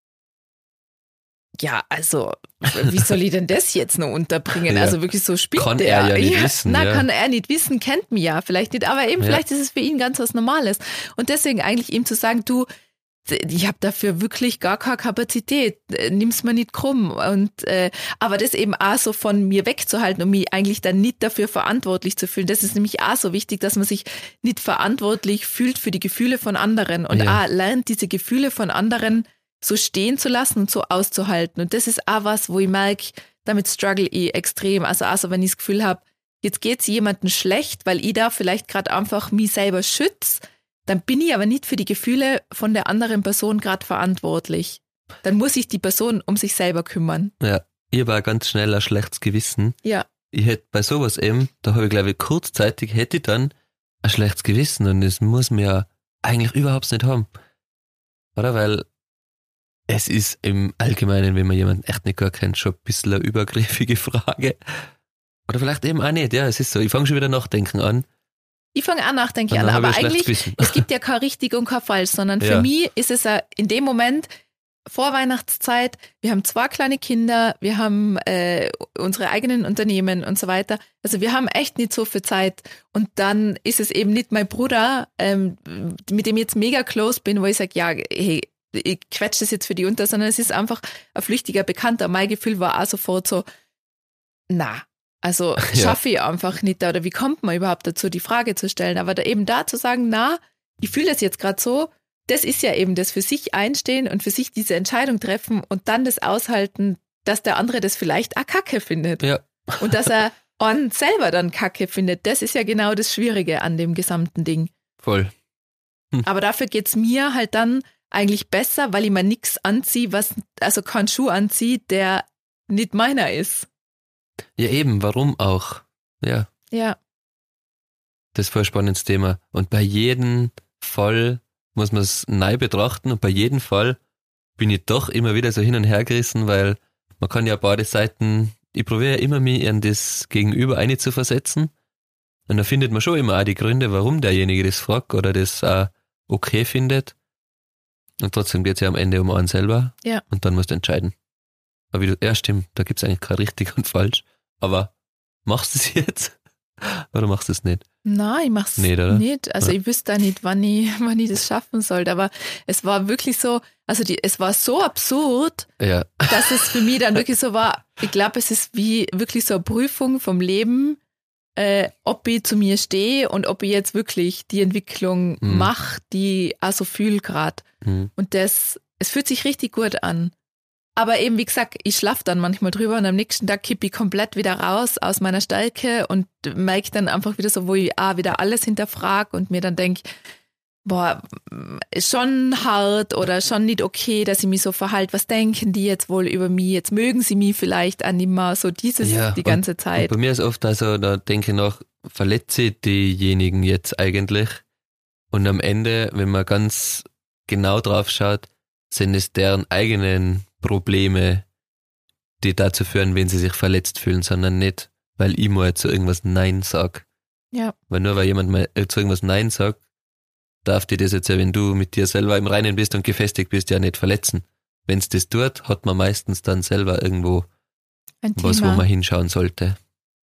ja, also wie soll ich denn das jetzt noch unterbringen? Ja. Also wirklich so spinnt kann er ja nicht wissen. Na, kann er nicht wissen, kennt mich ja vielleicht nicht, aber eben vielleicht ist es für ihn ganz was Normales und deswegen eigentlich ihm zu sagen, du, ich habe dafür wirklich gar keine Kapazität, nimm's mir nicht krumm. Und aber das eben auch so von mir wegzuhalten und mich eigentlich dann nicht dafür verantwortlich zu fühlen, das ist nämlich auch so wichtig, dass man sich nicht verantwortlich fühlt für die Gefühle von anderen und auch lernt, diese Gefühle von anderen so stehen zu lassen und so auszuhalten. Und das ist auch was, wo ich merke, damit struggle ich extrem. Also wenn ich das Gefühl habe, jetzt geht's jemandem schlecht, weil ich da vielleicht gerade einfach mich selber schütze, dann bin ich aber nicht für die Gefühle von der anderen Person gerade verantwortlich. Dann muss sich die Person um sich selber kümmern. Ja, ich war ganz schnell ein schlechtes Gewissen. Ja. Ich hätte bei sowas eben, da habe ich glaube ich kurzzeitig hätte ich dann ein schlechtes Gewissen und das muss man ja eigentlich überhaupt nicht haben. Oder? Weil es ist im Allgemeinen, wenn man jemanden echt nicht gar kennt, schon ein bisschen eine übergriffige Frage. Oder vielleicht eben auch nicht, ja, es ist so. Ich fange schon wieder nachdenken an. Ich fange auch nachdenken an, aber eigentlich, es gibt ja kein richtig und kein falsch, sondern für mich ist es in dem Moment vor Weihnachtszeit, wir haben 2 kleine Kinder, wir haben unsere eigenen Unternehmen und so weiter. Also wir haben echt nicht so viel Zeit und dann ist es eben nicht mein Bruder, mit dem ich jetzt mega close bin, wo ich sage, ja, hey, ich quetsche das jetzt für die unter, sondern es ist einfach ein flüchtiger Bekannter. Mein Gefühl war auch sofort so, also schaffe ich einfach nicht da oder wie kommt man überhaupt dazu, die Frage zu stellen. Aber da zu sagen, ich fühle das jetzt gerade so, das ist ja eben das für sich einstehen und für sich diese Entscheidung treffen und dann das aushalten, dass der andere das vielleicht auch kacke findet. Ja. Und dass er einen selber dann kacke findet. Das ist ja genau das Schwierige an dem gesamten Ding. Voll. Aber dafür geht's mir halt dann eigentlich besser, weil ich mir nichts anziehe, also keinen Schuh anziehe, der nicht meiner ist. Ja eben, warum auch? Ja, Ja, das ist voll ein spannendes Thema. Und bei jedem Fall muss man es neu betrachten und bei jedem Fall bin ich doch immer wieder so hin und her gerissen, weil man kann ja beide Seiten, ich probiere immer mich in das Gegenüber einzuversetzen und dann findet man schon immer auch die Gründe, warum derjenige das fragt oder das auch okay findet. Und trotzdem geht es ja am Ende um einen selber. Ja. Und dann musst du entscheiden. Aber wie du, ja stimmt, da gibt es eigentlich kein richtig und falsch. Aber machst du es jetzt oder machst du es nicht? nein, ich mach's Nicht, oder? nicht. Also Ja. ich wüsste auch nicht, wann ich das schaffen sollte. Aber es war wirklich so, also es war so absurd, Ja, dass es für mich dann wirklich so war, ich glaube, es ist wie wirklich so eine Prüfung vom Leben, ob ich zu mir stehe und ob ich jetzt wirklich die Entwicklung mache, die ich auch so fühle gerade. Mhm. Und es fühlt sich richtig gut an. Aber eben, wie gesagt, ich schlafe dann manchmal drüber und am nächsten Tag kippe ich komplett wieder raus aus meiner Stärke und merke dann einfach wieder so, wo ich wieder alles hinterfrage und mir dann denke, boah, ist schon hart oder schon nicht okay, dass ich mich so verhalte. Was denken die jetzt wohl über mich? Jetzt mögen sie mich vielleicht auch nicht mehr. So dieses Ja, die ganze Und Zeit. bei mir ist oft also, da denke ich noch, verletze ich diejenigen jetzt eigentlich? Und am Ende, wenn man ganz genau drauf schaut, sind es deren eigenen Probleme, die dazu führen, wenn sie sich verletzt fühlen, sondern nicht, weil ich mal zu irgendwas Nein sag. Ja, Weil nur weil jemand mal zu irgendwas Nein sagt, darf dir das jetzt ja, wenn du mit dir selber im Reinen bist und gefestigt bist, ja nicht verletzen. Wenn es das tut, hat man meistens dann selber irgendwo ein was, wo Thema. man hinschauen sollte.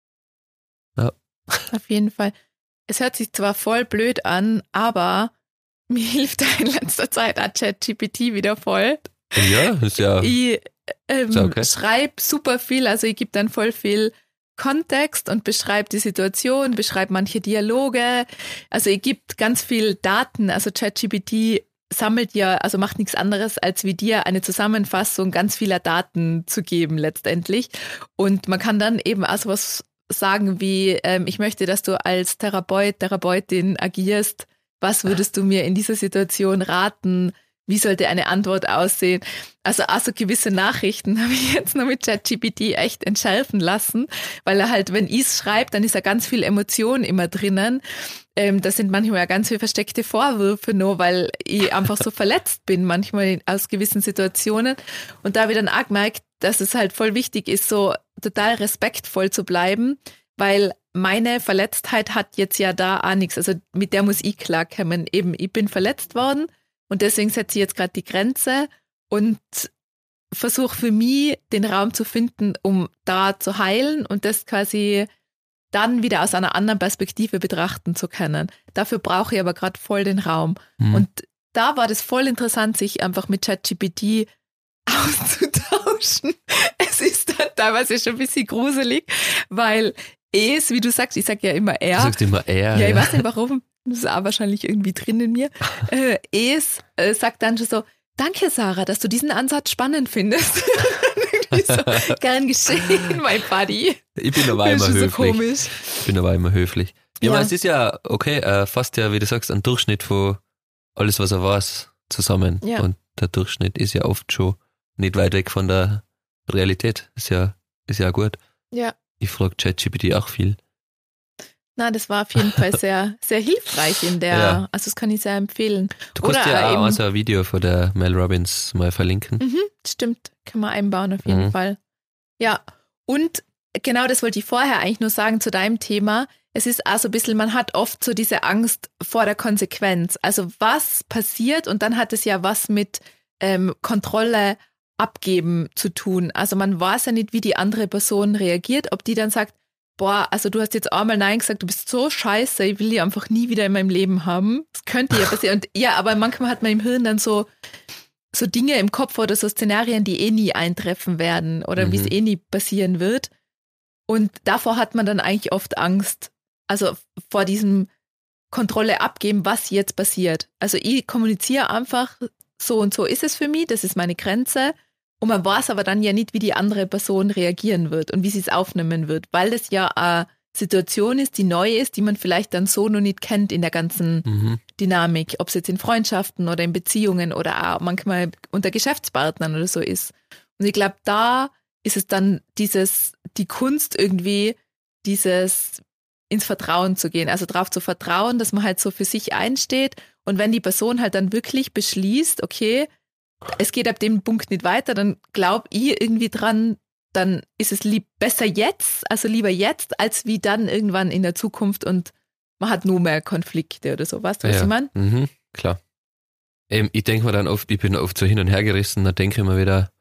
Auf jeden Fall. Es hört sich zwar voll blöd an, aber mir hilft in letzter Zeit auch ChatGPT wieder voll. Ja, ist ja, Ich ist ja okay. schreibe super viel, also ich gebe dann voll viel Kontext und beschreibe die Situation, beschreibe manche Dialoge. Also ich gebe ganz viel Daten, also ChatGPT sammelt ja, also macht nichts anderes, als wie dir eine Zusammenfassung ganz vieler Daten zu geben letztendlich. Und man kann dann eben auch sowas sagen wie, ich möchte, dass du als Therapeut, Therapeutin agierst. Was würdest du mir in dieser Situation raten? Wie sollte eine Antwort aussehen? Also auch so gewisse Nachrichten habe ich jetzt noch mit ChatGPT echt entschärfen lassen, weil er halt, wenn ich es schreibe, dann ist ja ganz viel Emotion immer drinnen. Da sind manchmal ja ganz viele versteckte Vorwürfe nur, weil ich einfach so verletzt bin manchmal aus gewissen Situationen. Und da habe ich dann auch gemerkt, dass es halt voll wichtig ist, so total respektvoll zu bleiben, weil meine Verletztheit hat jetzt ja da auch nichts. Also mit der muss ich klarkommen. Eben, ich bin verletzt worden. Und deswegen setze ich jetzt gerade die Grenze und versuche für mich den Raum zu finden, um da zu heilen und das quasi dann wieder aus einer anderen Perspektive betrachten zu können. Dafür brauche ich aber gerade voll den Raum. Und da war das voll interessant, sich einfach mit ChatGPT auszutauschen. Es ist dann teilweise schon ein bisschen gruselig, weil es, wie du sagst, ich sage ja immer er. Du sagst immer er. Ja, ich weiß nicht warum. Das ist auch wahrscheinlich irgendwie drin in mir. Es sagt dann schon so, danke Sarah, dass du diesen Ansatz spannend findest. So, gern geschehen, mein Buddy. Ich bin aber immer Das ist so höflich. komisch. Ich bin aber immer höflich. Ja, Ja. aber es ist ja okay, fast ja, wie du sagst, ein Durchschnitt von alles, was er weiß, zusammen. Ja. Und der Durchschnitt ist ja oft schon nicht weit weg von der Realität. Ist ja gut. Ja. Ich frage ChatGPT auch viel. Na, das war auf jeden Fall sehr, sehr hilfreich in der, Ja. also das kann ich sehr empfehlen. Du kannst Oder ja eben- auch so ein Video von der Mel Robbins mal verlinken. Stimmt, kann man einbauen auf jeden Mhm. Fall. Ja, und genau das wollte ich vorher eigentlich nur sagen zu deinem Thema. Es ist auch so ein bisschen, man hat oft so diese Angst vor der Konsequenz. Also was passiert und dann hat es ja was mit Kontrolle abgeben zu tun. Also man weiß ja nicht, wie die andere Person reagiert, ob die dann sagt, boah, also du hast jetzt einmal Nein gesagt, du bist so scheiße, ich will die einfach nie wieder in meinem Leben haben. Das könnte ja passieren. Und ja, aber manchmal hat man im Hirn dann so Dinge im Kopf oder so Szenarien, die eh nie eintreffen werden oder wie es eh nie passieren wird. Und davor hat man dann eigentlich oft Angst. Also vor diesem Kontrolle abgeben, was jetzt passiert. Also ich kommuniziere einfach, so und so ist es für mich, das ist meine Grenze. Und man weiß aber dann ja nicht, wie die andere Person reagieren wird und wie sie es aufnehmen wird, weil das ja Situation ist, die neu ist, die man vielleicht dann so noch nicht kennt in der ganzen Dynamik, ob es jetzt in Freundschaften oder in Beziehungen oder auch manchmal unter Geschäftspartnern oder so ist. Und ich glaube, da ist es dann die Kunst irgendwie, dieses ins Vertrauen zu gehen, also darauf zu vertrauen, dass man halt so für sich einsteht und wenn die Person halt dann wirklich beschließt, okay, es geht ab dem Punkt nicht weiter, dann glaube ich irgendwie dran, dann ist es besser jetzt, also lieber jetzt, als wie dann irgendwann in der Zukunft und man hat nur mehr Konflikte oder so. Weißt du, was ich meine? Klar. Ich denke mir dann oft, ich bin oft so hin und her gerissen, dann denke ich mir wieder,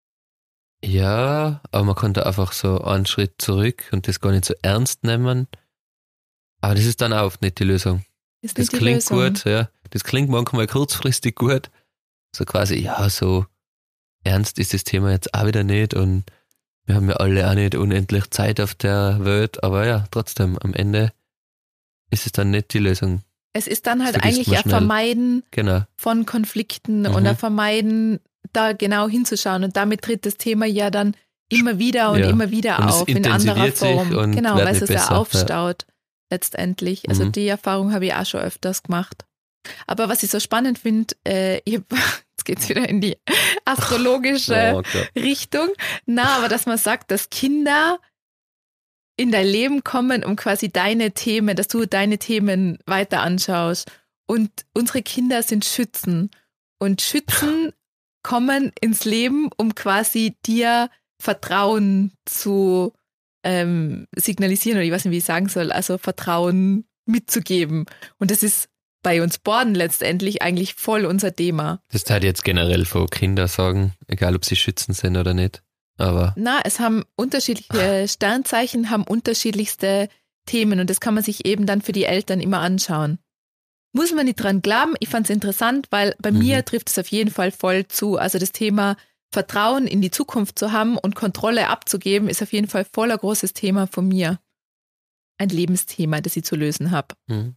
ja, aber man kann da einfach so einen Schritt zurück und das gar nicht so ernst nehmen. Aber das ist dann auch oft nicht die Lösung. Das klingt gut, ja. Das klingt manchmal kurzfristig gut. So quasi, ja, so ernst ist das Thema jetzt auch wieder nicht und wir haben ja alle auch nicht unendlich Zeit auf der Welt, aber ja, trotzdem, am Ende ist es dann nicht die Lösung. Es ist dann halt eigentlich ein Vermeiden von Konflikten und ein Vermeiden, da genau hinzuschauen und damit tritt das Thema ja dann immer wieder und immer wieder und auf in anderer Form. Genau, weil es ja aufstaut letztendlich. Also die Erfahrung habe ich auch schon öfters gemacht. Aber was ich so spannend finde, jetzt geht's wieder in die astrologische Richtung, aber dass man sagt, dass Kinder in dein Leben kommen, um quasi dass du deine Themen weiter anschaust. Und unsere Kinder sind Schützen. Und Schützen kommen ins Leben, um quasi dir Vertrauen zu signalisieren, oder ich weiß nicht, wie ich sagen soll, also Vertrauen mitzugeben. Und das ist bei uns Borden letztendlich eigentlich voll unser Thema. Das halt jetzt generell von Kindern sagen, egal ob sie Schützen sind oder nicht. Aber es haben unterschiedliche Sternzeichen, haben unterschiedlichste Themen und das kann man sich eben dann für die Eltern immer anschauen. Muss man nicht dran glauben, ich fand es interessant, weil bei mir trifft es auf jeden Fall voll zu. Also das Thema Vertrauen in die Zukunft zu haben und Kontrolle abzugeben, ist auf jeden Fall voll ein großes Thema von mir. Ein Lebensthema, das ich zu lösen habe.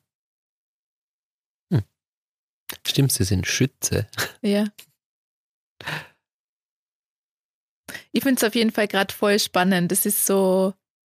Stimmt, sie sind Schütze. Ja. Ich finde es auf jeden Fall gerade voll spannend. Das ist so,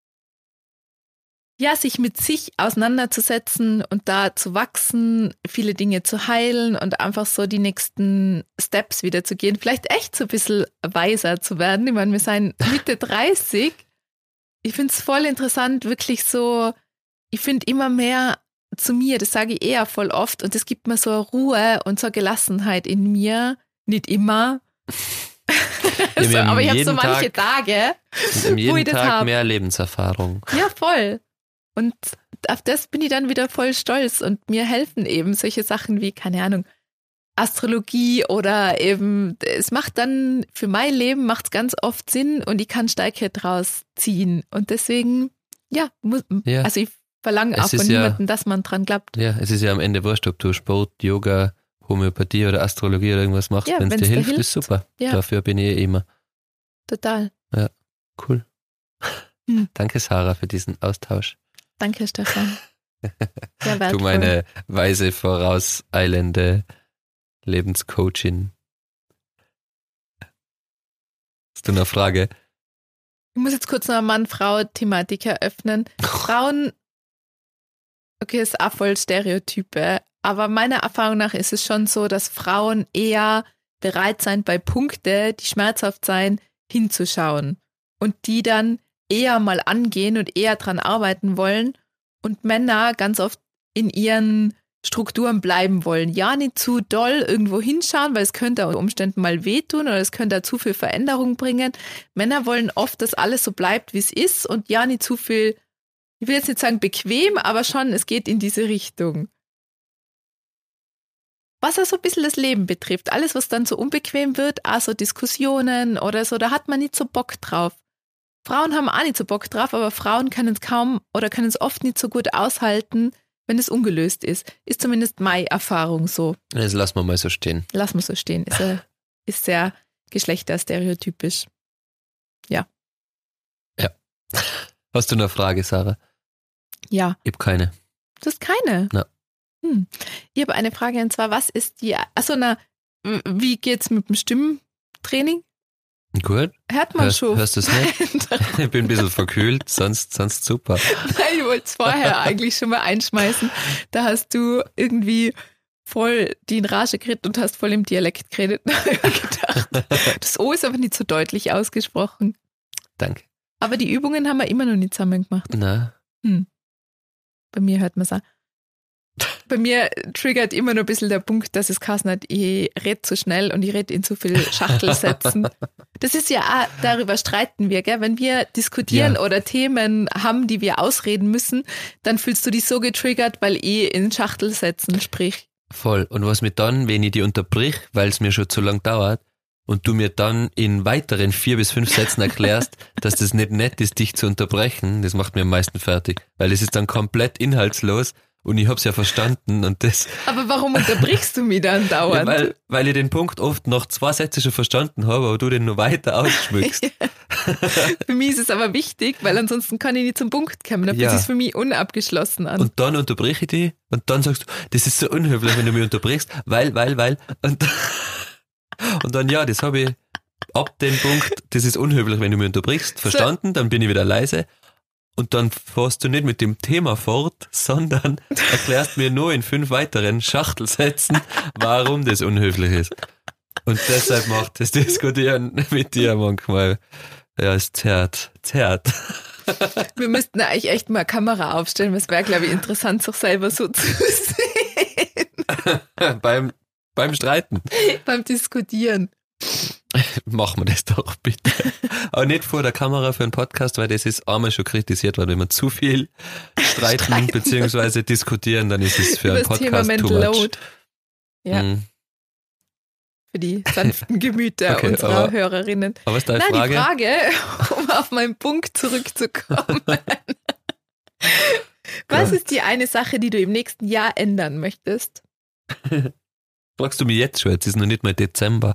ja, sich mit sich auseinanderzusetzen und da zu wachsen, viele Dinge zu heilen und einfach so die nächsten Steps wieder zu gehen. Vielleicht echt so ein bisschen weiser zu werden. Ich meine, wir sind Mitte 30. Ich finde es voll interessant, wirklich so, ich finde immer mehr zu mir, das sage ich eher voll oft und das gibt mir so eine Ruhe und so eine Gelassenheit in mir. Nicht immer. So, aber ich habe so manche Tage, wo ich das habe. Mehr Lebenserfahrung. Ja, voll. Und auf das bin ich dann wieder voll stolz und mir helfen eben solche Sachen wie, keine Ahnung, Astrologie oder eben, es macht dann, für mein Leben macht es ganz oft Sinn und ich kann Stärke draus ziehen. Und deswegen, also ich verlange auch von niemandem, dass man dran glaubt. Ja, es ist ja am Ende wurscht, ob du Sport, Yoga, Homöopathie oder Astrologie oder irgendwas machst. Wenn es dir hilft, ist super. Ja. Dafür bin ich immer. Total. Ja, cool. Danke, Sarah, für diesen Austausch. Danke, Stefan. Sehr wertvoll. Du meine weise, vorauseilende Lebenscoachin. Hast du noch eine Frage? Ich muss jetzt kurz noch eine Mann-Frau-Thematik eröffnen. Frauen, okay, ist auch voll Stereotype, aber meiner Erfahrung nach ist es schon so, dass Frauen eher bereit sein, bei Punkten, die schmerzhaft sein, hinzuschauen und die dann eher mal angehen und eher dran arbeiten wollen und Männer ganz oft in ihren Strukturen bleiben wollen. Ja, nicht zu doll irgendwo hinschauen, weil es könnte unter Umständen mal wehtun oder es könnte zu viel Veränderung bringen. Männer wollen oft, dass alles so bleibt, wie es ist und ja, nicht zu viel, ich will jetzt nicht sagen bequem, aber schon, es geht in diese Richtung. Was so ein bisschen das Leben betrifft, alles, was dann so unbequem wird, auch so Diskussionen oder so, da hat man nicht so Bock drauf. Frauen haben auch nicht so Bock drauf, aber Frauen können es kaum oder können es oft nicht so gut aushalten, wenn es ungelöst ist. Ist zumindest meine Erfahrung so. Das lassen wir mal so stehen. Lassen wir so stehen. Ist sehr geschlechterstereotypisch. Ja. Ja. Hast du eine Frage, Sarah? Ja. Ich habe keine. Du hast keine? Na. Ich habe eine Frage und zwar, was ist wie geht's mit dem Stimmtraining? Gut. Hört man schon. Hörst du es nicht? Ich bin ein bisschen verkühlt, sonst super. Nein, ich wollte es vorher eigentlich schon mal einschmeißen. Da hast du irgendwie voll die in Rage geredet und hast voll im Dialekt geredet. Da habe ich mir gedacht, das O ist aber nicht so deutlich ausgesprochen. Danke. Aber die Übungen haben wir immer noch nicht zusammen gemacht. Na, Bei mir hört man es auch. Bei mir triggert immer noch ein bisschen der Punkt, dass es Kassen hat, ich rede zu schnell und ich rede in zu viel Schachtelsätzen. Das ist ja auch, darüber streiten wir, gell? Wenn wir diskutieren oder Themen haben, die wir ausreden müssen, dann fühlst du dich so getriggert, weil ich in Schachtelsätzen sprich. voll. Und was mir dann, wenn ich die unterbrich, weil es mir schon zu lang dauert, und du mir dann in weiteren 4 bis 5 Sätzen erklärst, dass das nicht nett ist, dich zu unterbrechen, das macht mir am meisten fertig. Weil es ist dann komplett inhaltslos und ich hab's ja verstanden und das... Aber warum unterbrichst du mich dann dauernd? Ja, weil ich den Punkt oft noch 2 Sätze schon verstanden habe, aber du den nur weiter ausschmückst. Für mich ist es aber wichtig, weil ansonsten kann ich nicht zum Punkt kommen. Dann fühlt es sich für mich unabgeschlossen an. Und dann unterbreche ich dich und dann sagst du, das ist so unhöflich, wenn du mich unterbrichst, weil. Und dann, ja, das habe ich ab dem Punkt, das ist unhöflich, wenn du mich unterbrichst, verstanden, dann bin ich wieder leise. Und dann fährst du nicht mit dem Thema fort, sondern erklärst mir nur in 5 weiteren Schachtelsätzen, warum das unhöflich ist. Und deshalb macht das Diskutieren mit dir manchmal, ja, es zerrt. Wir müssten eigentlich echt mal eine Kamera aufstellen, es wäre, glaube ich, interessant, sich selber so zu sehen. Beim Streiten. Beim Diskutieren. Machen wir das doch bitte. Aber nicht vor der Kamera für einen Podcast, weil das ist einmal schon kritisiert worden. Wenn wir zu viel streiten bzw. diskutieren, dann ist es für einen Podcast Thema Mental too much. Load. Ja. Für die sanften Gemüter Okay, unserer Hörerinnen. Aber ist deine Frage? Die Frage, um auf meinen Punkt zurückzukommen. Was ist die eine Sache, die du im nächsten Jahr ändern möchtest? Fragst du mich jetzt schon? Jetzt ist noch nicht mal Dezember.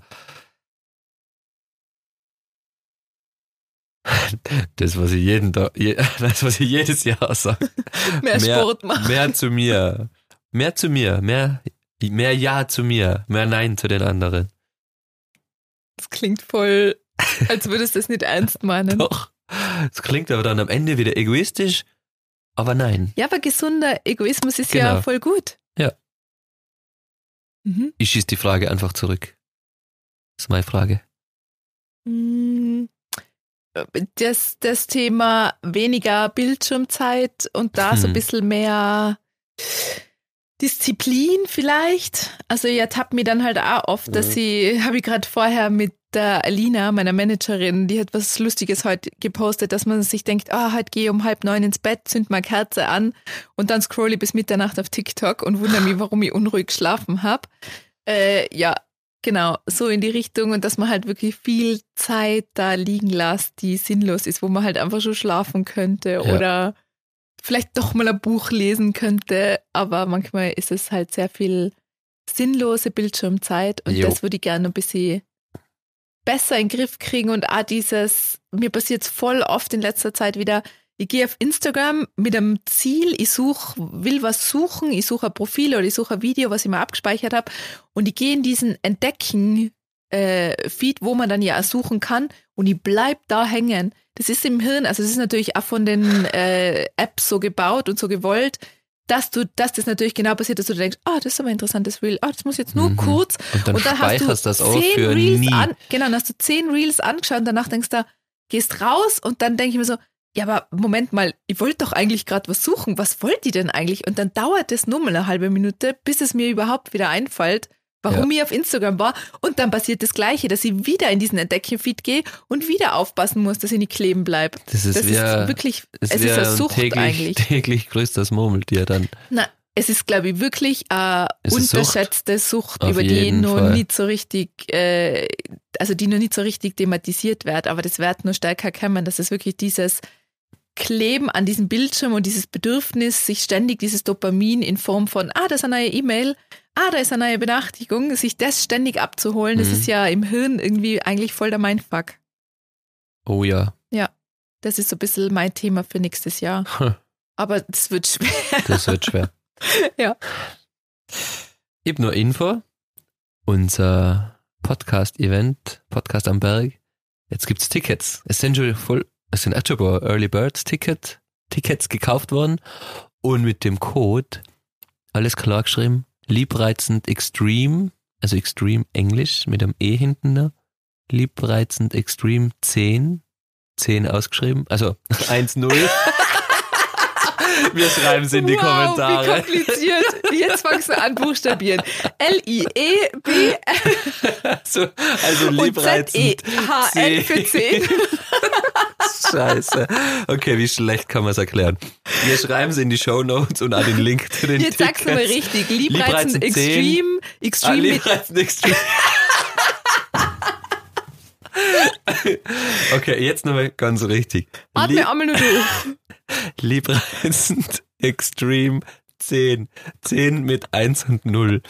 Das, was ich jedes Jahr sage. Mehr Sport machen. Mehr zu mir. Mehr Ja zu mir. Mehr Nein zu den anderen. Das klingt voll, als würdest du es nicht ernst meinen. Doch. Es klingt aber dann am Ende wieder egoistisch, aber nein. Ja, aber gesunder Egoismus ist Genau. ja voll gut. Ja. Mhm. Ich schieße die Frage einfach zurück. Das ist meine Frage. Das Thema weniger Bildschirmzeit und da so ein bisschen mehr Disziplin vielleicht. Also ich ertappe mich dann halt auch oft, dass habe ich gerade vorher mit der Alina, meiner Managerin, die hat was Lustiges heute gepostet, dass man sich denkt, heute gehe ich um 8:30 ins Bett, zünd mal Kerze an und dann scroll ich bis Mitternacht auf TikTok und wundere mich, warum ich unruhig geschlafen habe. Ja, genau, so in die Richtung und dass man halt wirklich viel Zeit da liegen lässt, die sinnlos ist, wo man halt einfach schon schlafen könnte oder vielleicht doch mal ein Buch lesen könnte, aber manchmal ist es halt sehr viel sinnlose Bildschirmzeit und das würde ich gerne ein bisschen besser in den Griff kriegen und auch mir passiert es voll oft in letzter Zeit wieder, ich gehe auf Instagram mit einem Ziel, will was suchen, ich suche ein Profil oder ich suche ein Video, was ich mal abgespeichert habe und ich gehe in diesen Entdecken-Feed, wo man dann ja auch suchen kann und ich bleibe da hängen. Das ist im Hirn, also das ist natürlich auch von den Apps so gebaut und so gewollt, dass das natürlich genau passiert, dass du denkst, das ist aber ein interessantes Reel, das muss jetzt nur kurz. Und dann speicherst du das auch für Reels nie. Genau, dann hast du 10 Reels angeschaut und danach denkst du, gehst raus und dann denke ich mir so, ja, aber Moment mal, ich wollte doch eigentlich gerade was suchen, was wollt ihr denn eigentlich? Und dann dauert es nur mal eine halbe Minute, bis es mir überhaupt wieder einfällt, warum ich auf Instagram war und dann passiert das Gleiche, dass ich wieder in diesen Entdecken-Feed gehe und wieder aufpassen muss, dass ich nicht kleben bleibe. Das ist wirklich, es ist eine Sucht eigentlich. Täglich grüßt das Murmeltier dann. Na, es ist, glaube ich, wirklich eine unterschätzte Sucht, über die noch nicht so richtig, die noch nicht so richtig thematisiert wird, aber das wird nur stärker kommen, dass es wirklich dieses Kleben an diesem Bildschirm und dieses Bedürfnis, sich ständig dieses Dopamin in Form von, da ist eine neue E-Mail, da ist eine neue Benachrichtigung, sich das ständig abzuholen, das ist ja im Hirn irgendwie eigentlich voll der Mindfuck. Oh ja. Ja, das ist so ein bisschen mein Thema für nächstes Jahr. Aber das wird schwer. Das wird schwer. Ja. Ich habe nur Info. Unser Podcast-Event, Podcast am Berg, Jetzt gibt's Tickets. Es sind echt schon ein paar Early Birds Tickets gekauft worden. Und mit dem Code, alles klar geschrieben, Liebreizend Extreme, also Extreme Englisch mit einem E hinten da. Liebreizend Extreme 10 ausgeschrieben, also 1-0. Wir schreiben es in die Kommentare. Wie kompliziert. Jetzt fangst du an buchstabieren. L-I-E-B also liebreizend Z-E-H-N für 10. Scheiße. Okay, wie schlecht kann man es erklären? Wir schreiben es in die Shownotes und auch den Link zu den Jetzt Tickets. sagst du mal richtig. Liebreizend Extreme. Extreme Liebreizend Extreme. Okay, jetzt nochmal ganz richtig. Atme einmal nur durch. Liebreizend Extreme 10. 10 mit 1 und 0.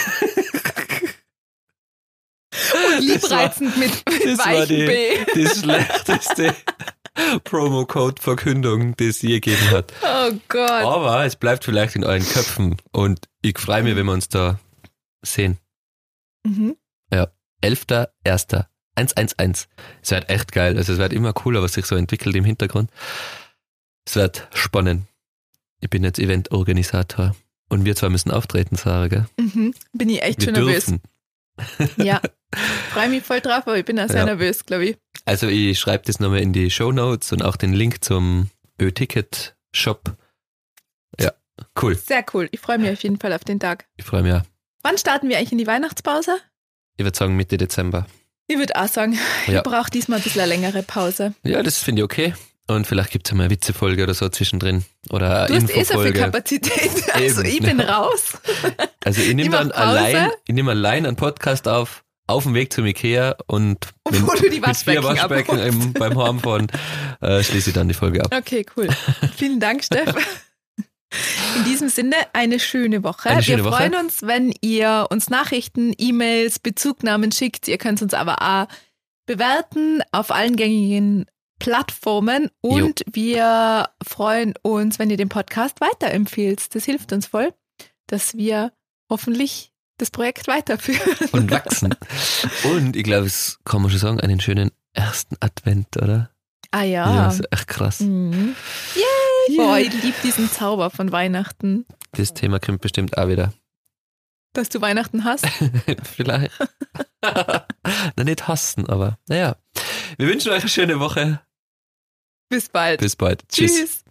Und liebreizend mit weichem B. Die schlechteste Promo-Code-Verkündung, die es je gegeben hat. Oh Gott. Aber es bleibt vielleicht in euren Köpfen und ich freue mich, wenn wir uns da sehen. Mhm. Ja, 11.01. 111. Es wird echt geil. Also es wird immer cooler, was sich so entwickelt im Hintergrund. Es wird spannend. Ich bin jetzt Eventorganisator und wir zwei müssen auftreten, Sarah, gell? Mhm. Bin ich echt Wir schon nervös. dürfen. Ja, freue mich voll drauf, aber ich bin auch sehr nervös, glaube ich. Also ich schreibe das nochmal in die Shownotes und auch den Link zum Ö-Ticket-Shop. Ja, cool. Sehr cool. Ich freue mich auf jeden Fall auf den Tag. Ich freue mich auch. Wann starten wir eigentlich in die Weihnachtspause? Ich würde sagen Mitte Dezember. Ich würde auch sagen, Ja. ich brauche diesmal ein bisschen eine längere Pause. Ja, das finde ich okay. Und vielleicht gibt es ja mal eine Witzefolge oder so zwischendrin. Oder Du eine hast eh so viel Infofolge. Kapazität, also Eben. ich bin raus. Also ich nehme Ich mach dann Pause. allein einen Podcast auf dem Weg zum Ikea und Wo du die mit 4 Waschbecken Waschbecken beim Heimfahren schließe ich dann die Folge ab. Okay, cool. Vielen Dank, Steff. In diesem Sinne, eine schöne Woche. Eine schöne Wir Woche. freuen uns, wenn ihr uns Nachrichten, E-Mails, Bezugnahmen schickt. Ihr könnt uns aber auch bewerten auf allen gängigen Plattformen und wir freuen uns, wenn ihr den Podcast weiterempfehlt. Das hilft uns voll, dass wir hoffentlich das Projekt weiterführen. Und wachsen. Und ich glaube, es kann man schon sagen, einen schönen ersten Advent, oder? Ah Ja, ja. das ist echt krass. Mhm. Yay! Boah, ich liebe diesen Zauber von Weihnachten. Das Thema kommt bestimmt auch wieder. Dass du Weihnachten hast. Vielleicht. Na, nicht hassen, aber naja. Wir wünschen euch eine schöne Woche. Bis bald. Bis bald. Tschüss. Tschüss.